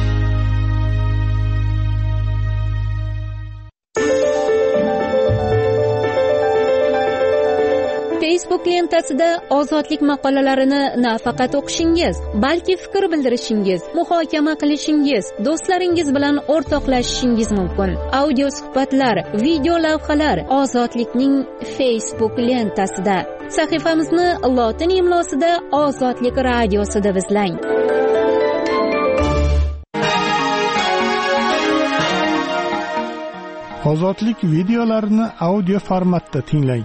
Facebook lentasida Ozodlik maqolalarini nafaqat o'qishingiz, balki fikr bildirishingiz, muhokama qilishingiz, do'stlaringiz bilan o'rtoqlashishingiz mumkin. Audio suhbatlar, video lavhalar Ozodlikning Facebook lentasida. Sahifamizni lotin imlosida Ozodlik radiosi deb izlang. Ozodlik videolarini audio formatda tinglang.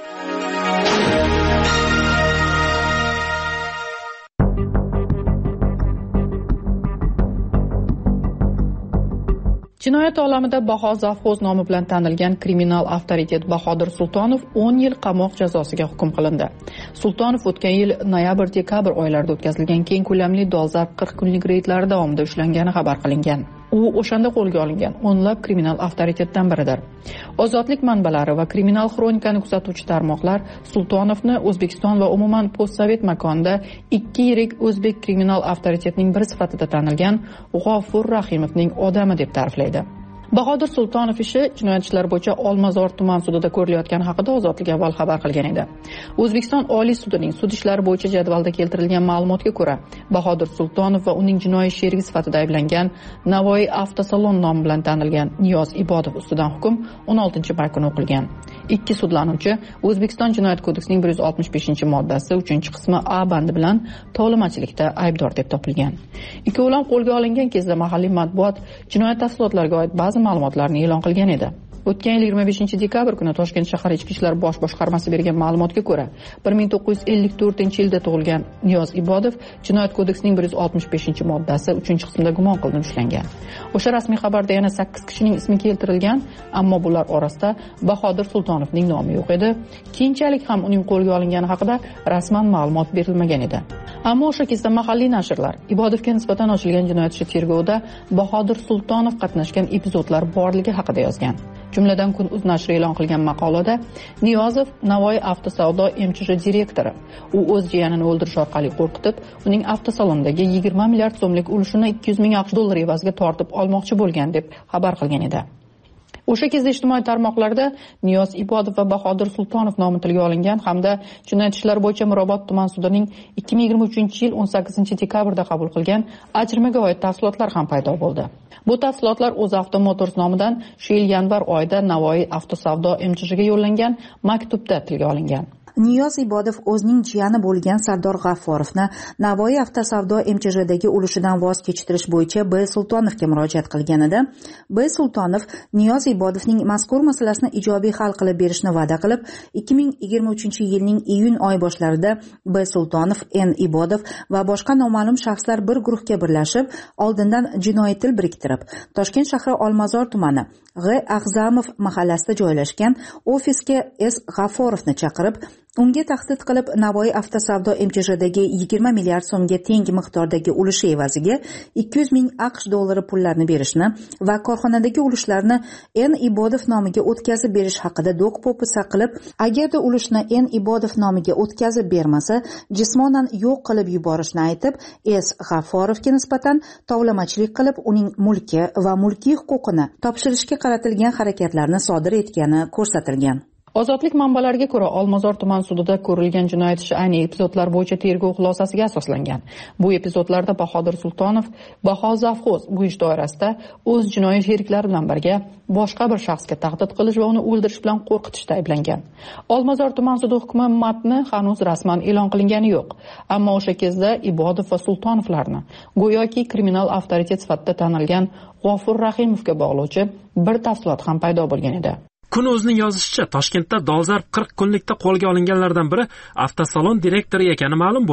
Jinoyat olamida Baho Zavxoz nomi bilan tanilgan kriminal avtoritet Bahodir Sultonov o'n yil qamoq jazosiga hukm qilindi. Sultonov o'tgan yil noyabr-dekabr oylarida o'tkazilgan keng ko'lamli dolzarb qirq kunlik reydlar davomida ushlangani xabar qilingan. U o'shanda qo'lga olingan o'nlab kriminal avtoritetdan biridir. Ozodlik manbalari va kriminal xronikani kuzatuvchi tarmoqlar Sultonovni O'zbekiston va umuman postsovet makonida ikki yirik o'zbek kriminal avtoritetning biri sifatida tanilgan G'ofur Rahimovning odami deb ta'riflaydi. Bahodir Sultonov ishi jinoyat ishlari bo'yicha Olmazor tuman sudida ko'rilayotgani haqida Ozodlik avval xabar qilgan edi. O'zbekiston Oliy sudining sud ishlari bo'yicha jadvalda keltirilgan ma'lumotga ko'ra, Bahodir Sultonov va uning jinoiy sherigi sifatida ayblangan Navoiy avtosalon nomi bilan tanilgan Niyoz Ibodov ustidan hukm o'n oltinchi may kuni o'qilgan. Ikki sudlanuvchi O'zbekiston Jinoyat kodeksining bir yuz oltmish beshinchi moddasi uchinchi qismi A bandi bilan tovlamachilikda aybdor deb topilgan. Ikkovlon qo'lga olingan kezda mahalliy matbuot jinoyat tafsilotlariga oid ba'zi ma'lumotlarni e'lon qilgan edi. O'tgan yil yigirma beshinchi dekabr kuni Toshkent shahar ichki ishlar bosh boshqarmasi bergan ma'lumotga ko'ra, bir ming to'qqiz yuz ellik to'rtinchi yilda tug'ilgan Niyoz Ibodov Jinoyat kodeksining bir yuz oltmish beshinchi moddasi uchinchi qismida gumon qilinib ushlangan. O'sha rasmiy xabarda yana sakkiz kishining ismi keltirilgan, ammo bular orasida Bahodir Sultonovning nomi yo'q edi. Keyinchalik ham uning qo'lga olingani haqida rasman ma'lumot berilmagan edi. Ammo o'sha kezda mahalliy nashrlar Ibodovga nisbatan ochilgan jinoyat ishi tergovida Bahodir Sultonov qatnashgan epizodlar borligi haqida yozgan. Jumladan Kun.uz nashri e'lon qilgan maqolada Niyozov Navoiy avtosavdo M C H direktori. U o'z jiyanini o'ldirish orqali qo'rqitib, uning avtosalondagi yigirma milliard so'mlik ulushini ikki yuz ming aqsh dollari evaziga tortib olmoqchi bo'lgan deb xabar qilgan edi. O'sha kezda ijtimoiy tarmoqlarda Niyoz Ibodov va Bahodir Sultonov nomi tilga olingan hamda jinoyat ishlari bo'yicha Mirobod tuman sudining ikki ming yigirma uchinchi yil o'n sakkizinchi dekabrda qabul qilgan ajrimaga oid tafsilotlar ham paydo bo'ldi. Bu tafsilotlar O'zAvto Motors nomidan shu yil yanvar oyida Navoiy avtosavdo M C H'ga yo'llangan maktubda tilga olingan. Niyoz Ibodov o'zining jiyani bo'lgan Sardor G'afforovni Navoiy avtosavdo M C H'dagi ulushidan voz kechittirish bo'yicha B. Sultonovga murojaat qilganida, B. Sultonov Niyoz Ibodovning mazkur masalasini ijobiy hal qilib berishni va'da qilib, ikki ming yigirma uchinchi yilning iyun oy boshlarida B. Sultonov, N. Ibodov va boshqa noma'lum shaxslar bir guruhga birlashib, oldindan jinoiy til biriktirib, Toshkent shahri Olmazor tumani G. Ag'zamov mahallasida joylashgan ofisga S. G'afforovni chaqirib, unga tahdid qilib Navoiy avtosavdo M C H'dagi yigirma milliard so'mga teng miqdordagi ulushi evaziga ikki yuz ming aqsh dollari pullarni berishni va korxonadagi ulushlarni N. Ibodov nomiga o'tkazib berish haqida do'q-po'pisa qilib, agarda ulushni N. Ibodov nomiga o'tkazib bermasa, jismonan yo'q qilib yuborishni aytib, S. G'afforovga nisbatan tovlamachilik qilib, uning mulki va mulkiy huquqini topshirishga qaratilgan harakatlarni sodir etgani ko'rsatilgan. Ozodlik manbalariga ko'ra, Olmazor tuman sudida ko'rilgan jinoyat ishi ayni epizodlar bo'yicha tergov xulosasiga asoslangan. Bu epizodlarda Bahodir Sultonov Baho Zavxoz bu ish doirasida o'z jinoiy sheriklari bilan birga boshqa bir shaxsga tahdid qilish va uni o'ldirish bilan qo'rqitishda ayblangan. Olmazor tuman sudi hukmi matni hanuz rasman e'lon qilingani yo'q, ammo o'sha kezda Ibodov va Sultonovlarni go'yoki kriminal avtoritet sifatida tanilgan G'ofur Rahimovga bog'lovchi bir tafsilot ham paydo bo'lgan edi. Kun.uzning yozishicha, Toshkentda dolzarb qirq kunlikda qo'lga olinganlardan biri avtosalon direktori ekani ma'lum bo'ldi.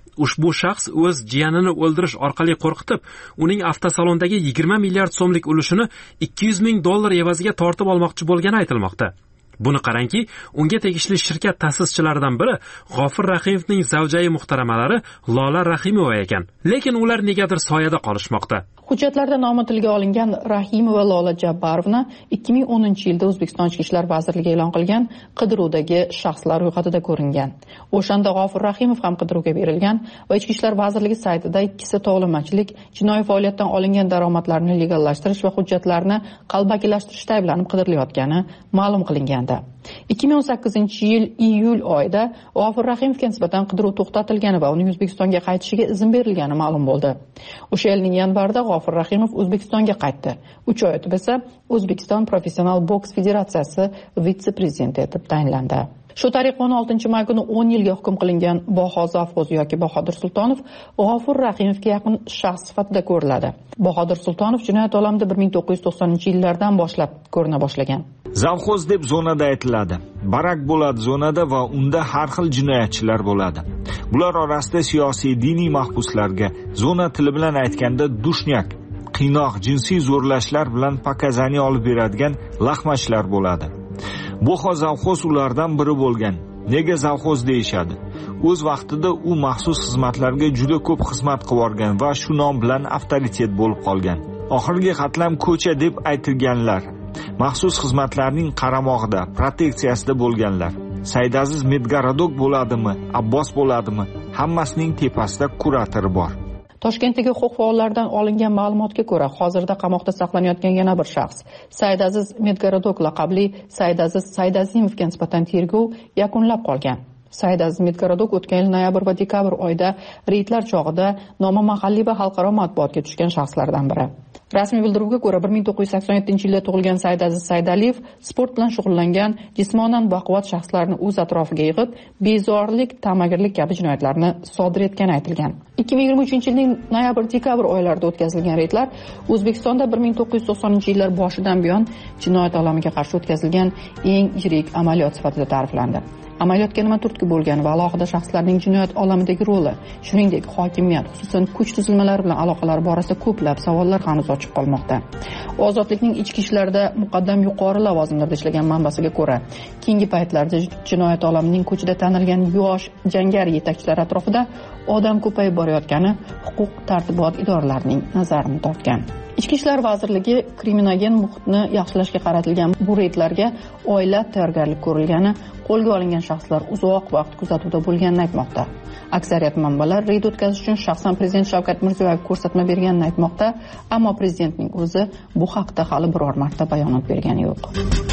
ushbu shaxs o'z jiyanini o'ldirish orqali qo'rqitib, uning avtosalondagi yigirma milliard so'mlik ulushini ikki yuz ming dollar evaziga tortib olmoqchi bo'lgani aytilmoqda. Buni qarangki, unga tegishli shirkat ta'sischilaridan biri G'ofir Rahimovning zavjai muhtaramalari Lola Rahimova ekan. Lekin ular negadir soyada qolishmoqda. Hujjatlarda nomi tilga olingan Rahimova Lola Jabbarovna ikki ming o'ninchi yilda O'zbekiston Ichki ishlar vazirligi e'lon qilgan qidiruvdagi shaxslar ro'yxatida ko'ringan. O'shanda G'ofir Rahimov ham qidiruvga berilgan va Ichki ishlar vazirligi saytida ikkisi tovlamachilik, jinoiy faoliyatdan olingan daromadlarni legallashtirish va hujjatlarni qalbakilashtirishda ayblanib qidirilayotgani ma'lum qilingan. ikki ming o'n sakkizinchi yil iyul oyida G'ofir Rahimovga nisbatan qidiruv to'xtatilgani va uning O'zbekistonga qaytishiga izn berilgani ma'lum bo'ldi. O'sha yilning yanvarida G'ofir Rahimov O'zbekistonga qaytdi. uch oy o'tib esa O'zbekiston Professional boks federatsiyasi vitse-prezidenti etib tayinlandi. Shu tariqa o'n oltinchi may kuni o'n yilga hukm qilingan Baho Zavxoz yoki Bahodir Sultonov G'ofir Rahimovga yaqin shaxs sifatida ko'riladi. Bahodir Sultonov jinoyat olamida bir ming to'qqiz yuz to'qsoninchi yillardan boshlab ko'rina boshlagan. Zavxoz deb zonada aytiladi. Barak bo'ladi zonada va unda har xil jinoyatchilar bo'ladi. Bular orasida siyosiy, diniy mahbuslarga, zona tili bilan aytganda dushnak, qiynoq, jinsiy zo'rlashlar bilan pakazani olib beradigan laxmashlar bo'ladi. Bu zavxoz ulardan biri bo'lgan. Nega zavxoz deyishadi? O'z vaqtida u maxsus xizmatlarga juda ko'p xizmat qilib o'rgan va shu nom bilan avtoritet bo'lib qolgan. Oxirgi qatlam ko'cha deb aytilganlar. Maxsus xizmatlarning qaramog'ida, proteksiyasida bo'lganlar. Saydaziz Medgaradok bo'ladimi, Abbos bo'ladimi? Hammasining tepasida kurator bor. Toshkentdagi huquq faollaridan olingan ma'lumotga ko'ra, hozirda qamoqda saqlanayotgan yana bir shaxs, Saydaziz Medgaradok laqabli Saydaziz Saydazimovga nisbatan tergov yakunlab qolgan. Saydaziz Medgaradok o'tgan yil noyabr va dekabr oyida reydlar chog'ida nomi mahalliy va xalqaro matbuotga tushgan shaxslardan biri. Rasmiy bildiruvga ko'ra, bir ming to'qqiz yuz sakson yettinchi yilda tug'ilgan Saydaziz Saydaliyev sport bilan shug'ullangan, jismonan baquvvat shaxslarni o'z atrofiga yig'ib, bezorilik, ta'magirlik kabi jinoyatlarni sodir etgani aytilgan. ikki ming yigirma uchinchi yilning noyabr-dekabr oylarida o'tkazilgan reydlar O'zbekistonda bir ming to'qqiz yuz to'qsoninchi yillar boshidan buyon jinoyat olamiga qarshi o'tkazilgan eng yirik amaliyot sifatida ta'riflandi. Amaliyotga nima turtki bo'lgan va alohida shaxslarning jinoyat olamidagi roli, shuningdek hokimiyat, xususan kuch tuzilmalari bilan aloqalari borasida ko'plab savollar hanuz ochiq qolmoqda. Ozodlikning ichki ishlarida muqaddam yuqori lavozimlarda ishlagan manbasiga ko'ra, keyingi paytlarda jinoyat olamining ko'chida tanilgan yosh jangari yetakchilar atrofida odam ko'payib borayotgani huquq tartibot idoralarining nazarini tortgan. Ichki ishlar vazirligi kriminogen muhitni yaxshilashga qaratilgan bu reydlarga oila tayyorgarlik ko'rilgani, qo'lga olingan shaxslar uzoq vaqt kuzatuvda bo'lganini aytmoqda. Aksariyat manbalar reyd o'tkazish uchun shaxsan prezident Shavkat Mirziyoyev ko'rsatma berganini aytmoqda, ammo prezidentning o'zi bu haqda hali biror marta bayonot bergani yo'q.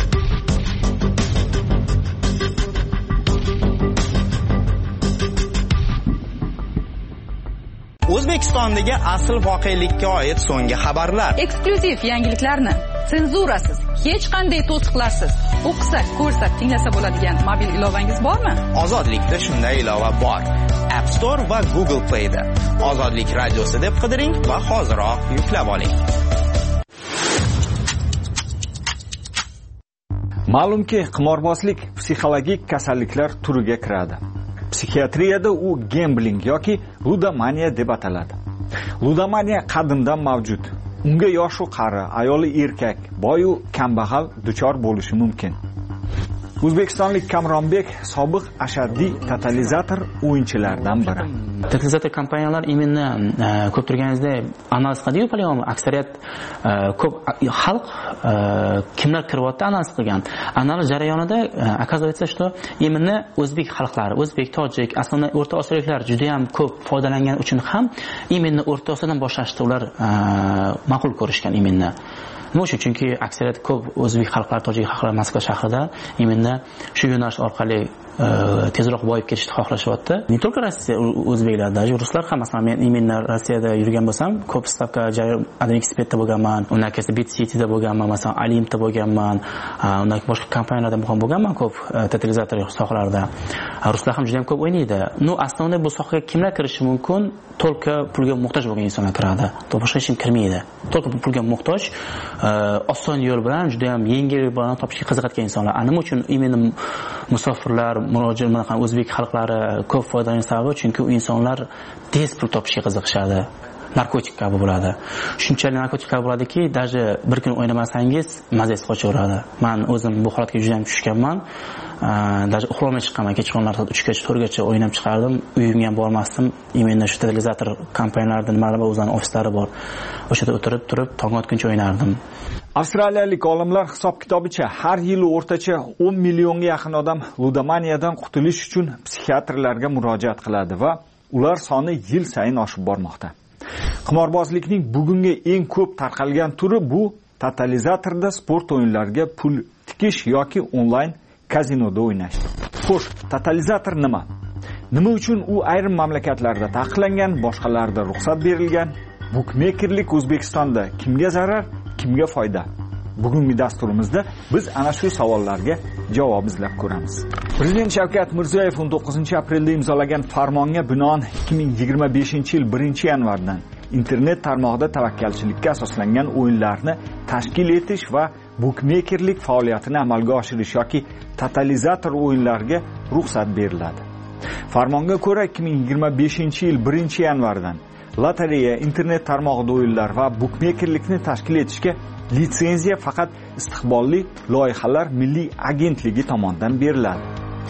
O'zbekistondagi asl voqelikka oid so'nggi xabarlar. Eksklyuziv yangiliklarni senzurasiz, hech qanday to'siqlarsiz o'qisak, ko'rsak, tinglasa bo'ladigan mobil ilovangiz bormi? Ozodlikda shunday ilova bor. App Store va Google Play da. Ozodlik radiosi deb qidiring va hoziroq yuklab oling. Ma'lumki, qimorbozlik psixologik kasalliklar turiga kiradi. Psixiatriyada u gambling yoki ludomaniya deb ataladi. Ludomaniya qadimdan mavjud. Unga yosh u qari, ayoli erkak, boy u kambag'al duchor bo'lishi mumkin. O'zbekistonlik Kamronbek sobiq ashaddiy totalizator o'yinchilardan biri. Totalizator kompaniyalar именно ko'p turganingizda analiz qiladi-yu, поливон aksariyat ko'p xalq kimlar kiryapti analiz qilgan. Analiz jarayonida оказывается, что именно o'zbek xalqlari, o'zbek, tojik, aslida o'rta osiyoliklar juda ham ko'p foydalangan uchun ham именно o'rta osiyodan boshlashdi ular ma'qul ko'rishgan именно. Nima uchun? Chunki aksariyat ko'p o'zbek xalqlari, tojik xalqlari Moskva shahrida именно shu yo'nalish orqali tezroq boyib ketishni xohlashyapti. Не только Rossiya, o'zbeklar, даже ruslar ham, masalan, men именно Rossiyada yurgan bo'lsam, ko'p stavka Admexpetda bo'lganman, undan keyin Bit Cityda bo'lganman, masalan, Alimda bo'lganman, undan boshqa kompaniyalarda ham bo'lganman ko'p totalizator sohalarida. Ruslar ham juda ham ko'p o'ynaydi. Ну, aslida bu sohaga kimlar kirishi mumkin? Только pulga muhtoj bo'lgan insonlar kiradi. Boshqa hech kim kirmaydi. Только pulga muhtoj, oson yo'l bilan, juda ham yengil yo'l bilan topishga qiziqadigan insonlar. Nima uchun именно musofirlar, murojaat bunaqa o'zbek xalqlari ko'p foydalanish sababi chunki u insonlar tez pul topishga qiziqishadi. Narkotik kabi bo'ladi. Shunchalik narkotik kabi bo'ladiki, даже bir kun o'ynamasangiz mazasi qochaveradi. Men o'zim bu holatga juda ham tushganman. Даже uxlamay chiqqanman. Kechqurunlar soat uch gacha, to'rt gacha o'ynab chiqardim. Uyimga ham bormasdim. Imенно shu totalizator kompaniyalarida nimalar bor, o'zlarining ofislari bor. O'sha yerda o'tirib turib, tong otguncha o'ynardim. Avstraliyalik olimlar hisob-kitobicha har yili o'rtacha o'n millionga yaqin odam ludomaniyadan qutulish uchun psixiatrlarga murojaat qiladi va ular soni yil sayin oshib bormoqda. Qimorbozlikning bugungi eng ko'p tarqalgan turi bu totalizatorda sport o'yinlariga pul tikish yoki onlayn kazinoda o'ynash. Xo'sh, totalizator nima? Nima uchun u ayrim mamlakatlarda taqiqlangan, boshqalarida ruxsat berilgan? Bukmekerlik O'zbekistonda kimga zarar, kimga foyda? Bugungi dasturimizda biz ana shu savollarga javob izlab ko'ramiz. Prezident Shavkat Mirziyoyev o'n to'qqizinchi aprelda imzolagan farmonga binoan ikki ming yigirma beshinchi yil birinchi yanvardan internet tarmog'ida tavakkalchilikka asoslangan o'yinlarni tashkil etish va bukmekerlik faoliyatini amalga oshirish yoki totalizator o'yinlariga ruxsat beriladi. Farmonga ko'ra ikki ming yigirma beshinchi yil birinchi yanvardan lotereya, internet tarmog'ida o'yinlar va bukmekerlikni tashkil etishga litsenziya faqat istiqbolli loyihalar milliy agentligi tomonidan beriladi.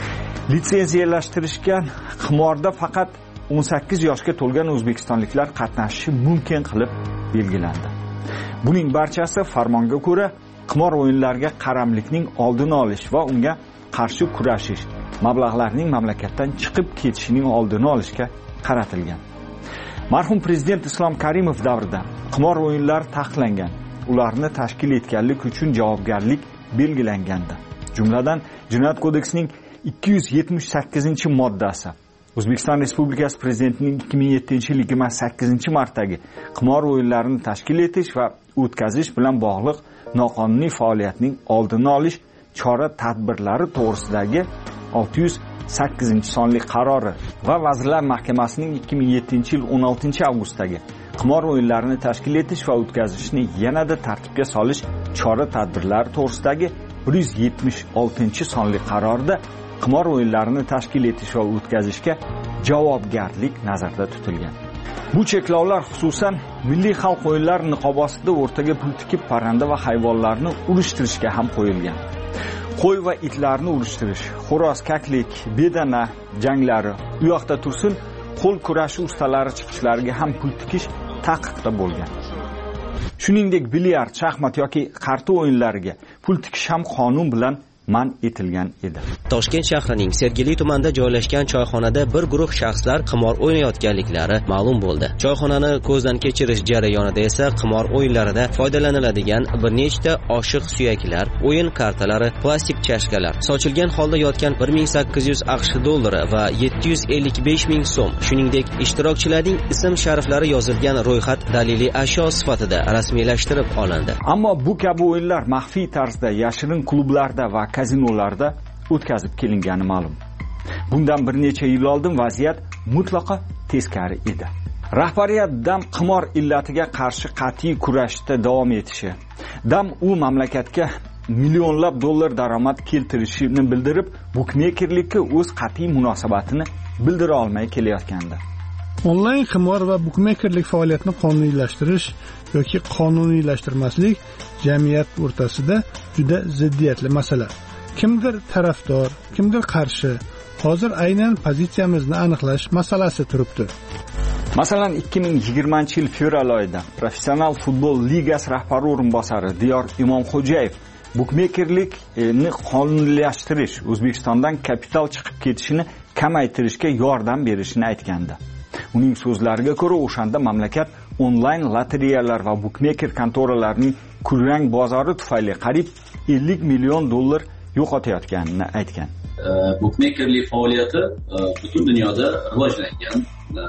Litsenziyalashtirishgan qimorda faqat o'n sakkiz yoshga to'lgan o'zbekistonliklar qatnashishi mumkin qilib belgilandi. Buning barchasi farmonga ko'ra qimor o'yinlariga qaramlikning oldini olish va unga qarshi kurashish, mablag'larning mamlakatdan chiqib ketishining oldini olishga qaratilgan. Marhum prezident Islom Karimov davrida qimor o'yinlari taqiqlangan. Ularni tashkil etganlik uchun javobgarlik belgilangandi. Jumladan, Jinoyat kodeksining ikki yuz yetmish sakkizinchi moddasi O'zbekiston Respublikasi Prezidentining ikki ming yettinchi yil yigirma sakkizinchi martdagi qimor o'yinlarini tashkil etish va o'tkazish bilan bog'liq noqonuniy faoliyatning oldini olish chora-tadbirlari to'g'risidagi olti yuz sakkizinchi sonli qarori va Vazirlar Mahkamasining ikki ming yettinchi yil o'n oltinchi avgustdagi qimor o'yinlarini tashkil etish va o'tkazishni yanada tartibga solish chora-tadbirlari to'g'risidagi bir yuz yetmish oltinchi sonli qarorda qimor o'yinlarini tashkil etish va o'tkazishga javobgarlik nazarda tutilgan. Bu cheklovlar xususan milliy xalq o'yinlari niqobi ostida o'rtaga pul tikib parranda va hayvonlarni urishtirishga ham qo'yilgan. Qo'y va itlarni urishtirish, xo'roz, kaklik, bedana janglari u yoqda tursin, qo'l kurashi ustalari chiqishlariga ham pul tikish taqiqda bo'lgan. Shuningdek, bilyard, shaxmat yoki qarta o'yinlariga pul tikish ham qonun bilan man etilgan edi. Toshkent shahrining Sergeli tumanida joylashgan choyxonada bir guruh shaxslar qimor o'ynayotganliklari ma'lum bo'ldi. Choyxonani ko'zdan kechirish jarayonida esa qimor o'yinlarida foydalaniladigan bir nechta oshiq suyaklar, o'yin kartalari, plastik chashkalar, sochilgan holda yotgan bir ming sakkiz yuz aqsh dollari va yetti yuz ellik besh ming so'm, shuningdek ishtirokchilarning ism-shariflari yozilgan ro'yxat daliliy ashyo sifatida rasmiylashtirib olindi. Ammo bu kabi o'yinlar maxfiy tarzda yashirin klublarda va kazinolarda o'tkazib kelingani ma'lum. Bundan bir necha yil oldin vaziyat mutlaqo teskari edi. Rahbariyat dam qimor illatiga qarshi qat'iy kurashda davom etishi, dam u mamlakatga millionlab dollar daromad keltirishini bildirib, bukmekerlikka o'z qat'iy munosabatini bildira olmay kelayotgandi. Onlayn qimor va bukmekerlik faoliyatini qonuniylashtirish yoki qonuniylashtirmaslik jamiyat o'rtasida juda ziddiyatli masala. Kimdir tarafdor, kimdir qarshi. Hozir aynan pozitsiyamizni aniqlash masalasi turibdi. Masalan, ikki ming yigirmanchi yil fevral oyida Professional futbol ligasi rahbari o'rinbosari Diyor Imomxo'jayev bukmekerlikni qonuniylashtirish, O'zbekistondan kapital chiqib ketishini kamaytirishga yordam berishini aytgandi. Uning so'zlariga ko'ra, o'shanda mamlakat onlayn lotereyalar va bukmeker kontoralarining kurrang bozori tufayli qariyb ellik million dollar yo'qotayotganini aytgan. Bukmekerlik faoliyati butun dunyoda rivojlangan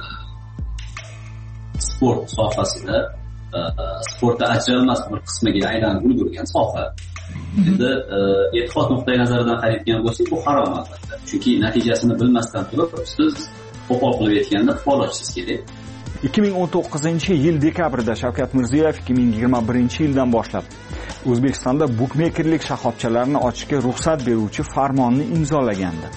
sport sohasida sportda ajralmas bir qismiga aylanib ulgurgan soha. Endi e'tiqod nuqtai nazaridan qaraydigan bo'lsak, bu harom albatta. Chunki natijasini bilmasdan turib siz qo'pol qilib aytganda foydasiz kerak. ikki ming o'n to'qqizinchi yil dekabrda Shavkat Mirziyoyev ikki ming yigirma birinchi yildan boshlab O'zbekistonda bukmekerlik shoxobchalarini ochishga ruxsat beruvchi farmonni imzolagandi.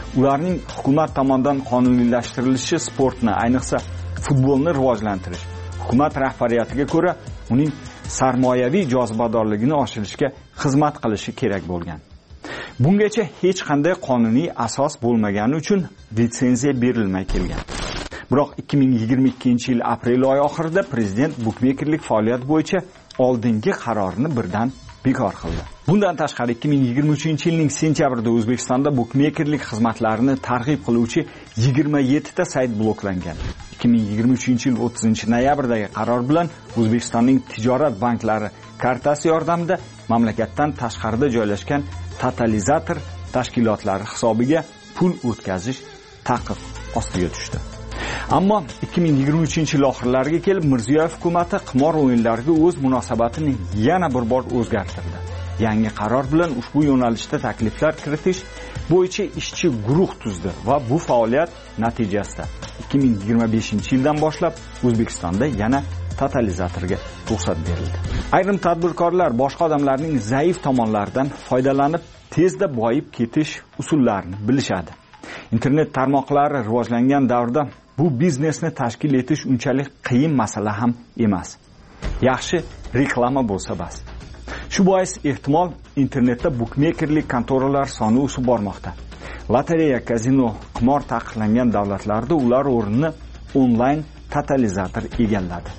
ularning hukumat tomonidan qonuniylashtirilishi sportni, ayniqsa futbolni rivojlantirish, hukumat rahbariyatiga ko'ra uning sarmoyaviy jozibadorligini oshirishga xizmat qilishi kerak bo'lgan. Bungacha hech qanday qonuniy asos bo'lmagani uchun litsenziya berilmay kelgan. Biroq ikki ming yigirma ikkinchi yil aprel oyi oxirida prezident bukmekerlik faoliyati bo'yicha oldingi qarorini birdan bekor qildi. Bundan tashqari ikki ming yigirma uchinchi yilning sentyabrida O'zbekistonda bukmekerlik xizmatlarini targ'ib qiluvchi yigirma yetti ta sayt bloklangan. ikki ming yigirma uchinchi yil o'ttizinchi noyabrdagi qaror bilan O'zbekistonning tijorat banklari kartasi yordamida mamlakatdan tashqarida joylashgan totalizator tashkilotlari hisobiga pul o'tkazish taqiq ostiga tushdi. Ammo ikki ming yigirma uchinchi yil oxirlariga kelib Mirziyoyev hukumatı qimor o'yinlariga o'z munosabatini yana bir bor o'zgartirdi. Yangi qaror bilan ushbu yo'nalishda takliflar kiritish bo'yicha ishchi guruh tuzdi va bu faoliyat natijasida ikki ming yigirma beshinchi yildan boshlab O'zbekistonda yana totalizatorga ruxsat berildi. Ayrim tadbirkorlar boshqa odamlarning zaif tomonlaridan foydalanib tezda boyib ketish usullarini bilishadi. Internet tarmoqlari rivojlangan davrda bu biznesni tashkil etish unchalik qiyin masala ham emas. Yaxshi reklama bo'lsa bas. Shu bois ehtimol internetda bukmekerlik kontoralar soni o'sib bormoqda. Lotereya, kazino, qimor taqiqlangan davlatlarda ular o'rnini onlayn totalizator egalladi.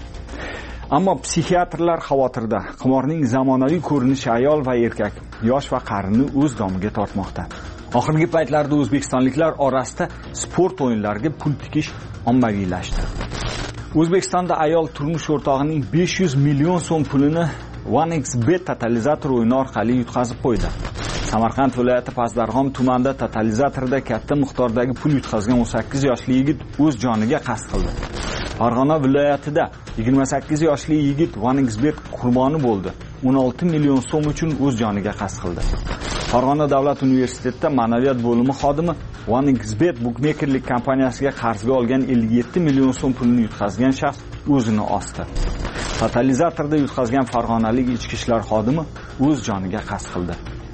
Ammo psixiatrlar xavotirda. Qimorning zamonaviy ko'rinishi ayol va erkak, yosh va qarini o'z domiga tortmoqda. Oxirgi paytlarda o'zbekistonliklar orasida sport o'yinlariga pul tikish ommaviylashdi. O'zbekistonda ayol turmush o'rtog'ining besh yuz million so'm pulini OneXBet totalizator o'yini orqali yutqazib qo'ydi. Samarqand viloyati Pazdarg'om tumanida totalizatorda katta miqdordagi pul yutqazgan o'n sakkiz yoshli yigit o'z joniga qasd qildi. Farg'ona viloyatida yigirma sakkiz yoshli yigit OneXBet qurboni bo'ldi. o'n olti million so'm uchun o'z joniga qasd qildi. Farg'ona davlat universitetida ma'naviyat bo'limi xodimi OneXBet bukmekerlik kompaniyasiga qarzga olgan ellik yetti million so'm pulni yutqazgan shaxs o'zini osdi. Totalizatorda yutqazgan farg'onalik ichki ishlar xodimi o'z joniga qasd qildi.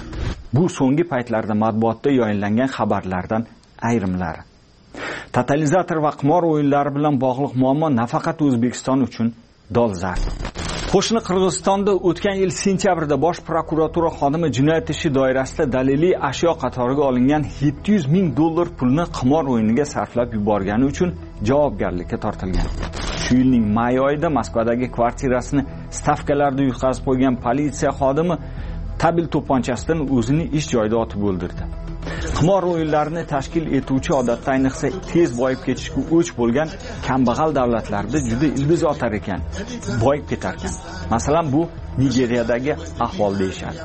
Bu so'nggi paytlarda matbuotda yoyinlangan xabarlardan ayrimlari. Totalizator va qimor o'yinlari bilan bog'liq muammo nafaqat O'zbekiston uchun dolzarb. Qo'shni Qirg'izistonda o'tgan yil sentyabrda bosh prokuratura xodimi jinoyat ishi doirasida daliliy ashyo qatoriga olingan yetti yuz ming dollar pulni qimor o'yiniga sarflab yuborgani uchun javobgarlikka tortilgan. Shu yilning may oyida Moskvadagi kvartirasini stavkalarda yutqazib qo'ygan politsiya xodimi tabil to'pponchasidan o'zini ish joyida otib o'ldirdi. Qimor o'yinlarini tashkil etuvchi odatda ayniqsa tez boyib ketishga o'ch bo'lgan kambag'al davlatlarda juda ildiz otar ekan, boyib ketar ekan. Masalan, bu Nigeriyadagi ahvol deyishadi.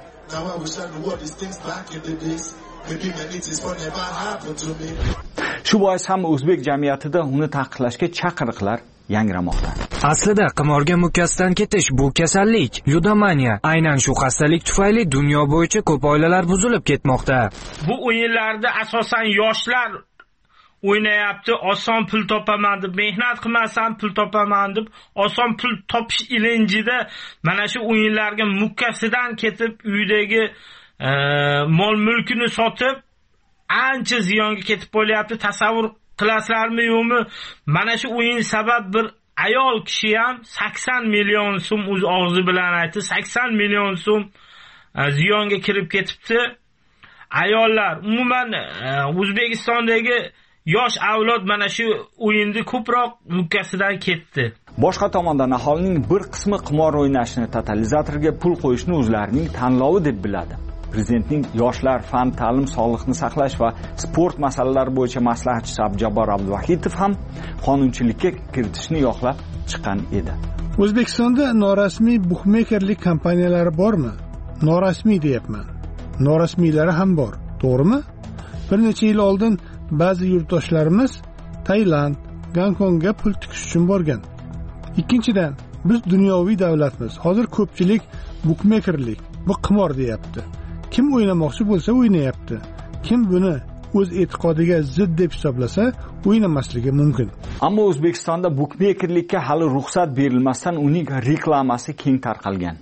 Shu bois ham o'zbek jamiyatida uni taqiqlashga chaqiriqlar yangramoqda. Aslida qimorga mukkasidan ketish bu kasallik, ludomaniya. Aynan shu xastalik tufayli dunyo bo'yicha ko'p oilalar buzilib ketmoqda. Bu o'yinlarda asosan yoshlar o'ynayapti, oson pul topaman deb, mehnat qilmasam pul topaman deb, oson pul topish ilinjida mana shu o'yinlarga mukkasidan ketib, uydagi e, mol-mulkini sotib, ancha ziyonga ketib qolyapti. Tasavvur qilasizlarmi yo'qmi? Mana shu o'yin sabab bir ayol kishi ham sakson million so'm o'z og'zi bilan aytdi, sakson million so'm ziyonga kirib ketibdi. Ayollar umuman O'zbekistondagi yosh avlod mana shu o'yinni ko'proq mukkasidan ketdi. Boshqa tomondan aholining bir qismi qimor o'ynashni, totalizatorga pul qo'yishni o'zlarining tanlovi deb biladi. Prezidentning yoshlar, fan, ta'lim, sog'liqni saqlash va sport masalalari bo'yicha maslahatchisi Abjabor Abduvahidov ham qonunchilikka kiritishni yoqlab chiqqan edi. O'zbekistonda norasmiy bukmekerlik kompaniyalari bormi? Norasmiy deyapman. Norasmiylari ham bor, to'g'rimi? Bir necha yil oldin ba'zi yurtdoshlarimiz Tailand, Gonkongga pul tikish uchun borgan. Ikkinchidan, biz dunyoviy davlatmiz. Hozir ko'pchilik bukmekerlik, bu qimor deyapti. Kim o'ynamoqchi bo'lsa o'ynayapti. Kim buni o'z e'tiqodiga zid deb hisoblasa, o'ynamasligi mumkin. Ammo O'zbekistonda bukmekerlikka hali ruxsat berilmasdan uning reklamasi keng tarqalgan.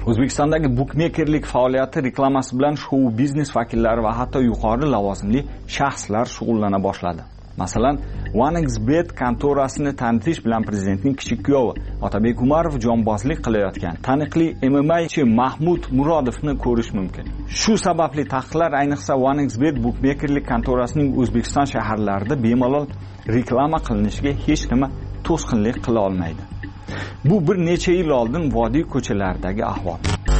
O'zbekistondagi bukmekerlik faoliyati reklamasi bilan shou biznes vakillari va hatto yuqori lavozimli shaxslar shug'ullana boshladi. Masalan, OneXBet kontorasini tanitish bilan prezidentning kichik kuyovi Otabek Umarov jonbozlik qilayotgan taniqli M M A chi Mahmud Murodovni ko'rish mumkin. Shu sababli taqiqlar ayniqsa OneXBet bukmekerlik kontorasining O'zbekiston shaharlarida bemalol reklama qilinishiga hech nima to'sqinlik qila olmaydi. Bu bir necha yil oldin vodiy ko'chalaridagi ahvol.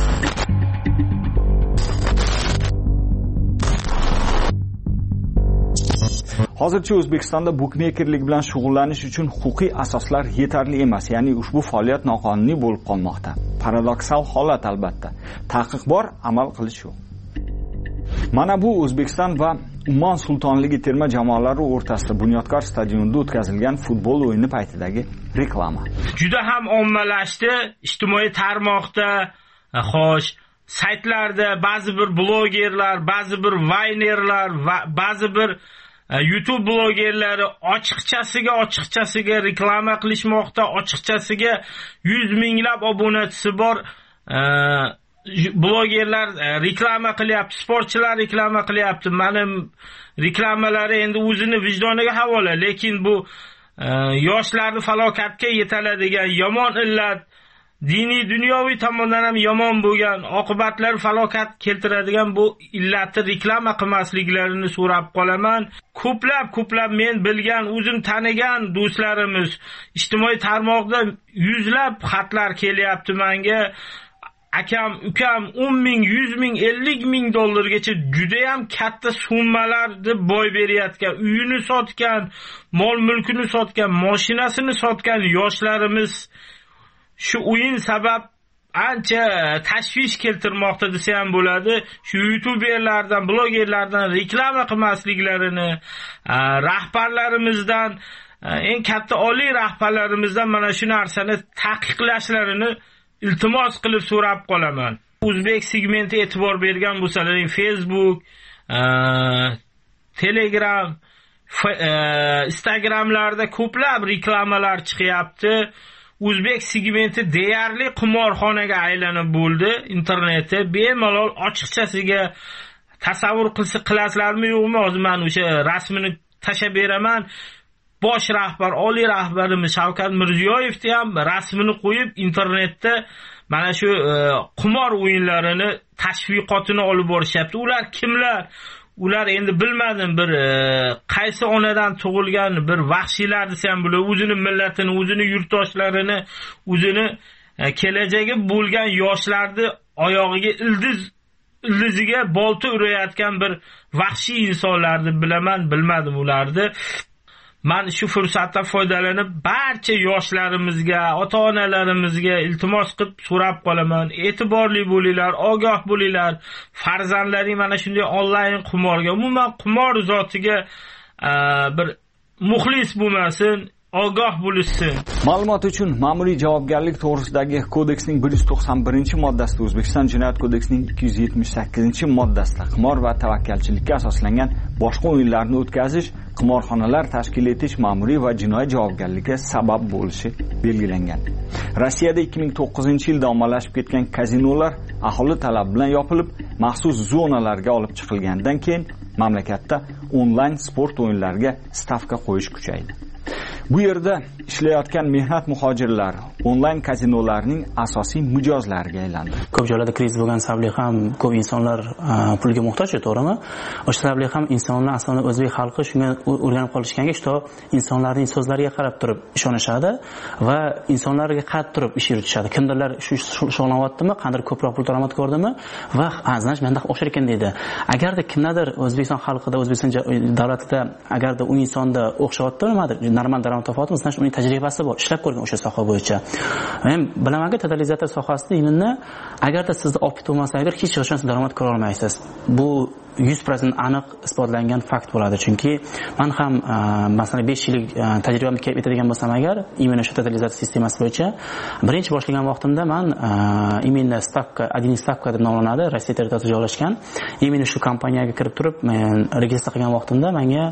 Hozircha O'zbekistonda bukmekerlik bilan shug'ullanish uchun huquqiy asoslar yetarli emas, ya'ni ushbu faoliyat noqonuniy bo'lib qolmoqda. Paradoksal holat albatta. Taqiq bor, amal qilish yo'q. Mana bu O'zbekiston va Ummon Sultonligi terma jamoalari o'rtasida Bunyodkor stadionida o'tkazilgan futbol o'yini paytidagi reklama. Juda ham ommalashdi, ijtimoiy tarmoqda, xo'sh, saytlarda ba'zi bir blogerlar, ba'zi bir vaynerlar va ba'zi bir YouTube blogerlari ochiqchasiga ochiqchasiga reklama qilishmoqda, ochiqchasiga yuz minglab obunachisi bor blogerlar reklama qilyapti, sportchilar reklama qilyapti. Mana reklamalari endi o'zini vijdoniga havola, lekin bu yoshlarni falokatga yetaladigan yomon illat, diniy dunyoviy tomondan ham yomon bo'lgan oqibatlar falokat keltiradigan bu illatni reklama qilmasliklarini so'rab qolaman. Ko'plab ko'plab men bilgan, o'zim tanigan do'stlarimiz ijtimoiy tarmoqda yuzlab xatlar kelyapti menga. Akam, ukam o'n ming, yuz ming, ellik ming dollargacha juda ham katta summalarni boy berayotgan, uyini sotgan, mol mulkini sotgan, mashinasini sotgan yoshlarimiz shu o'yin sabab ancha tashvish keltirmoqda desa ham bo'ladi. Shu youtuberlardan, blogerlardan reklama qilmasliklarini, rahbarlarimizdan, eng katta oliy rahbarlarimizdan mana shu narsani taqiqlashlarini iltimos qilib so'rab qolaman. O'zbek segmenti e'tibor bergan bo'lsalaring, Facebook, Telegram, Instagramlarda ko'plab reklamalar chiqyapti. O'zbek segmenti deyarli qimorxonaga aylanib bo'ldi. Internetda bemalol ochiqchasiga tasavvur qilsa qilasizlarmi yo'qmi? Hozir men o'sha rasmini tashab beraman. Bosh rahbar, oliy rahbarimiz Shavkat Mirziyoyevni ham rasmini qo'yib internetda mana shu qimor o'yinlarini tashviqotini olib borishyapti. Ular kimlar? Ular endi bilmadim, bir qaysi onadan tug'ilgan bir vahshiylar desam bo'ladi. O'zini millatini, o'zini yurtdoshlarini, o'zini kelajagi bo'lgan yoshlarni oyog'iga ildiz ildiziga bolta urayotgan bir vahshiy insonlarni bilaman, bilmadim ularni. Men shu fursatdan foydalanib barcha yoshlarimizga, ota-onalarimizga iltimos qilib so'rab qolaman. E'tiborli bo'linglar, ogoh bo'linglar. Farzandlaring mana shunday onlayn qimorga, umuman qimor zotiga bir muxlis bo'lmasin, ogoh bo'lishsin. Ma'lumot uchun, ma'muriy javobgarlik to'g'risidagi kodeksning bir yuz to'qson birinchi moddasida, O'zbekiston Jinoyat kodeksining ikki yuz yetmish sakkizinchi moddasida qimor va tavakkalchilikka asoslangan boshqa o'yinlarni o'tkazish, qimorxonalar tashkil etish ma'muriy va jinoiy javobgarlikka sabab bo'lishi belgilangan. Rossiyada ikki ming to'qqizinchi yilda ommalashib ketgan kazinolar aholi talabi bilan yopilib, maxsus zonalarga olib chiqilgandan keyin mamlakatda onlayn sport o'yinlariga stavka qo'yish kuchaydi. Bu yerda ishlayotgan mehnat muhojirlari onlayn kazinolarning asosiy mijozlariga aylandi. Ko'p joylarda kriz bo'lgan sababli ham ko'p insonlar pulga muhtoj, to'g'rimi? O'sha sababli ham insonlar aslida o'zbek xalqi shunga o'rganib qolishganga, shu insonlarning so'zlariga qarab turib ishonishadi va insonlarga qarab turib ish yuritishadi. Kimdirlar shu shug'ullanyaptimi, qanday ko'proq pul daromad ko'rdimi va aznash menda o'xshar ekan deydi. Agarda kimdadir O'zbekiston xalqida, O'zbekiston davlatida agarda u insonda o'xshayapti, nimadir normal daromad topyapti, sizlar uning tajribasi bor, ishlab ko'rgan o'sha soha bo'yicha. Men bilamanki, totalizator sohasida imonni agarda sizda opit bo'lmasa, agar hech qachon siz daromad ko'ra olmaysiz. Bu yuz foiz aniq isbotlangan fakt bo'ladi. Chunki men ham masalan besh yillik tajribamni kelib etadigan bo'lsam agar, imенно shu totalizator sistemasi bo'yicha birinchi boshlagan vaqtimda men imенно stavka, один stavka deb nomlanadi, Rossiya territoriyasida joylashgan. Imенно shu kompaniyaga kirib turib, men registratsiya qilgan vaqtimda menga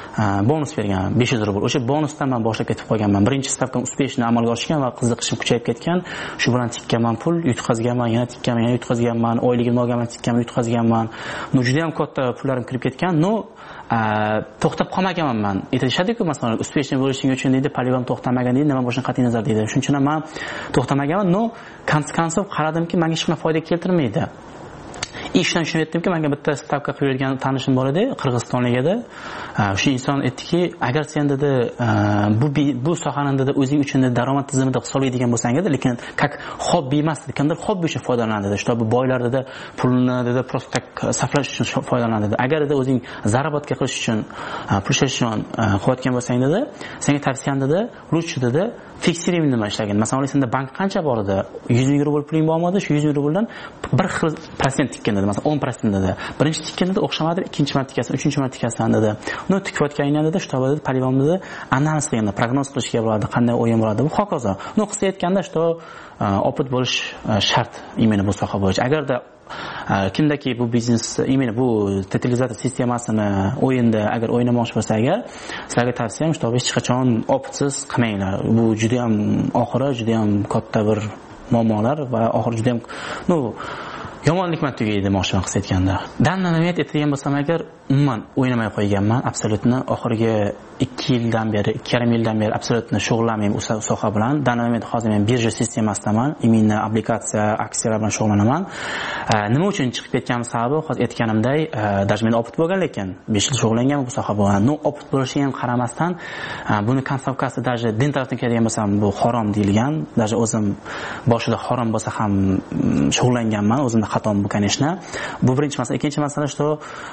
bonus bergan besh yuz rubl. O'sha bonusdan men boshlab ketib qolganman. Birinchi stavkam uspeshni amalga oshgan va qiziqishim kuchayib ketgan. Shu bilan tikkanman pul, yutqazganman, yana tikkanman, yana yutqazganman, oyligimni olganman, tikkanman, yutqazganman. No juda ham katta pullarim kirib ketgan. No to'xtab qolmaganman men. Aytishadi-ku, masalan, uspeshni bo'lishing uchun deydi, poligon to'xtamagan deydi, nima bo'lishini qat'iy nazar deydi. Shuning uchun ham men to'xtamaganman. No, konsekvensiya qaradimki, menga hech qanday foyda keltirmaydi. Ishdan shuni aytdimki, menga bitta stavka qilgan tanishim bor edi, Qirg'izistonlik edi. O'sha inson aytdiki, agar sen dedi bu bu sohani dedi o'zing uchun daromad tizimida hisoblaydigan bo'lsang edi, lekin как hobbi emas, kimdir hobbi uchun foydalanadi dedi. Shto bu boylar dedi pulni dedi просто так saflash uchun foydalanadi dedi. Agar dedi o'zing zarobatga qilish uchun, pul ishlash uchun qilayotgan bo'lsang dedi, senga tavsiyam dedi, lutchi dedi fiksirib nima ishlagan. Masalan, senda bank qancha bor edi? yuz ming rubl puling bormadi, shu yuz ming rubldan bir xil prosent tikkan dedi. Masalan, o'n prosent dedi. Birinchi tikkan dedi, o'xshamadi, ikkinchi marta tikkasan, uchinchi marta tikkasan dedi. No, tikayotganingdan dedi, shu dedi, polivon dedi, analiz qilganda, prognoz qilishga bo'ladi, qanday o'yin bo'ladi, bu hokazo. No, qilsa aytganda, shu opit bo'lish shart imeni bu soha bo'yicha. Agarda kimdaki bu biznes imeni bu totalizator sistemasini o'yinda agar o'ynamoqchi bo'lsa agar, sizlarga tavsiyam shu hech qachon opitsiz qilmanglar. Bu juda ham oxiri juda ham katta bir muammolar va oxiri juda ham no yomonlikman tugaydi demoqchiman qilsa aytganda. Danlanamiyat aytadigan bo'lsam agar umuman o'ynamay qo'yganman, absolyutni oxirgi ikki yildan beri, ikki yarim yildan beri absolyutni shug'ullanmayman u soha bilan. Danlanamiyat hozir men birja sistemasidaman, imini obligatsiya, aksiyalar bilan shug'ullanaman. Nima uchun chiqib ketganim sababi hozir aytganimday, даже men opit bo'lgan lekin besh yil shug'ullangan bu soha bilan. No opit bo'lishiga ham qaramasdan, buni konstavkasi даже din tarafdan keladigan bo'lsam bu harom deyilgan. Даже o'zim boshida harom bo'lsa ham shug'ullanganman, o'zimda xatom bo'lgan ishni. Bu birinchi masala. Ikkinchi masala shu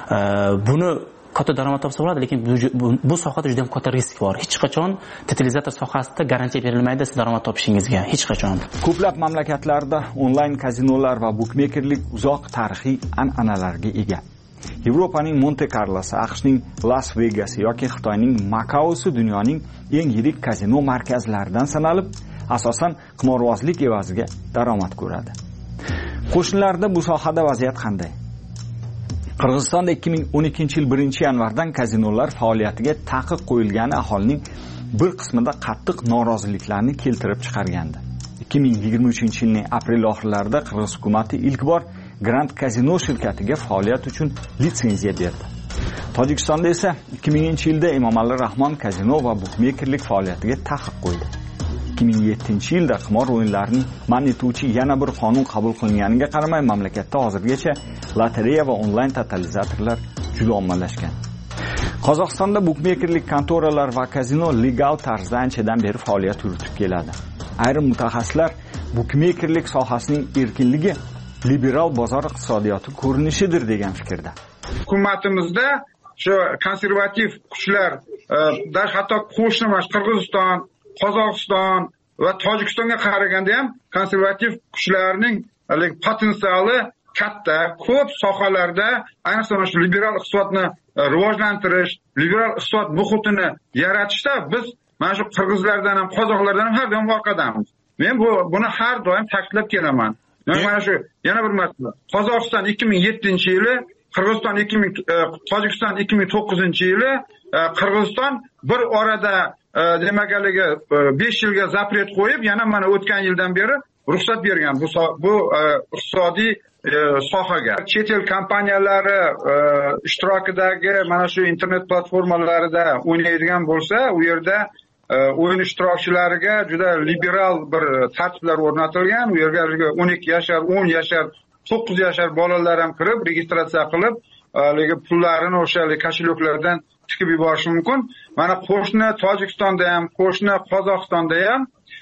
buni katta daromad topsa bo'ladi, lekin bu, bu, bu sohada juda ham katta risk bor. Hech qachon totalizator sohasida garantiya berilmaydi siz daromad topishingizga, hech qachon. Ko'plab mamlakatlarda onlayn kazinolar va bukmekerlik uzoq tarixiy an'analarga ega. Yevropaning Monte-Carlosi, AQShning Las Vegasi yoki Xitoyning Makaosi dunyoning eng yirik kazino markazlaridan sanalib, asosan qimorbozlik evaziga daromad ko'radi. Qo'shnilarda bu sohada vaziyat qanday? Qirg'izistonda ikki ming o'n ikkinchi yil birinchi yanvardan kazinolar faoliyatiga taqiq qo'yilgani aholining bir qismida qattiq noroziliklarni keltirib chiqargandi. ikki ming yigirma uchinchi yilning aprel oxirlarida Qirg'iz hukumatı ilk bor Grand Casino shirkatiga faoliyat uchun litsenziya berdi. Tojikistonda esa ikki minginchi yilda Emomali Rahmon kazino va bukmekerlik faoliyatiga taqiq qo'ydi. ikki ming yettinchi yilda qimor o'yinlarini man etuvchi yana bir qonun qabul qilinganiga qaramay mamlakatda hozirgacha lotereya va onlayn totalizatorlar juda ommalashgan. Qozog'istonda bukmekerlik kontoralar va kazino legal tarzda anchadan beri faoliyat yuritib keladi. Ayrim mutaxassislar bukmekerlik sohasining erkinligi liberal bozor iqtisodiyoti ko'rinishidir degan fikrda. Hukumatimizda shu konservativ kuchlar, dar hatto qo'shnimas Qirg'iziston, Qozog'iston va Tojikistonga qaraganda ham konservativ kuchlarning potensiali katta. Ko'p sohalarda, ayniqsa shu liberal iqtisodni rivojlantirish, liberal iqtisod muhitini yaratishda biz mana shu qirg'izlardan ham, qozoqlardan ham har doim voqadamiz. Men bu buni har doim ta'kidlab kelaman. Mana shu yana bir masala. Qozog'iston ikki ming yettinchi yili, Qirg'iziston ikki ming, Tojikiston ikki ming to'qqizinchi yili, Qirg'iziston bir orada demakhaligi besh yilga zapret qo'yib, yana mana o'tgan yildan beri ruxsat bergan bu bu iqtisodiy sohaga. Chet el kompaniyalari ishtirokidagi mana shu internet platformalarida o'ynaydigan bo'lsa, u yerda o'yin ishtirokchilariga juda liberal bir tartiblar o'rnatilgan. U yerga o'n ikki yashar, o'n yashar, to'qqiz yashar bolalar ham kirib, registratsiya qilib, ligi pullarini o'sha kosheloklardan tikib yuborishi mumkin. Mana qo'shni Tojikistonda ham, qo'shni Qozog'istonda ham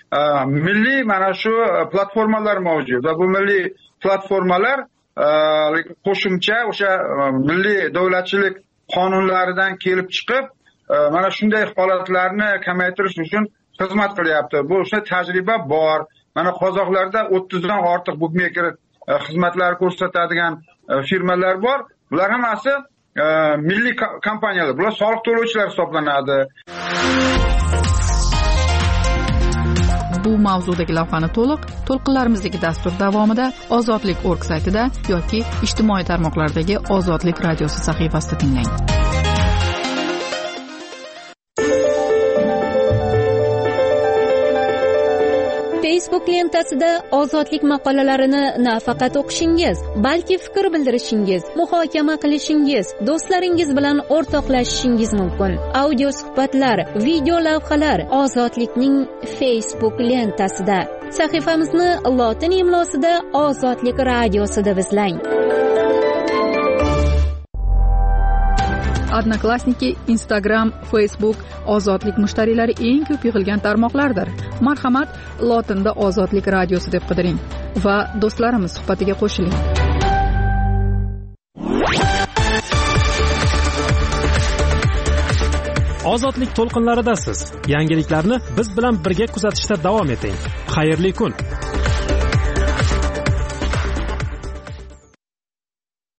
milliy mana shu platformalar mavjud va bu milliy platformalar qo'shimcha o'sha milliy davlatchilik qonunlaridan kelib chiqib, mana shunday holatlarni kamaytirish uchun xizmat qilyapti. Bu o'sha tajriba bor. Mana qozoqlarda o'ttizdan ortiq bukmeker xizmatlar ko'rsatadigan firmalar bor. Bular hammasi milliy kompaniyalar. Bular soliq to'lovchilar hisoblanadi. Bu mavzudagi lavhani to'liq to'lqinlarimizdagi dastur davomida ozodlik org saytida yoki ijtimoiy tarmoqlardagi Ozodlik radiosi sahifasida tinglang. Facebook lentasida ozodlik maqolalarini nafaqat o'qishingiz, balki fikr bildirishingiz, muhokama qilishingiz, do'stlaringiz bilan o'rtoqlashishingiz mumkin. Audio suhbatlar, video lavhalar Ozodlikning Facebook lentasida. Sahifamizni lotin imlosida Ozodlik radiosi deb izlang. Odnoklassniki, Instagram, Facebook ozodlik mushtariylari eng ko'p yig'ilgan tarmoqlardir. Marhamat, lotinda Ozodlik radiosi deb qidiring va do'stlarimiz suhbatiga qo'shiling. Ozodlik to'lqinlaridasiz. Yangiliklarni biz bilan birga kuzatishda davom eting. Xayrli kun.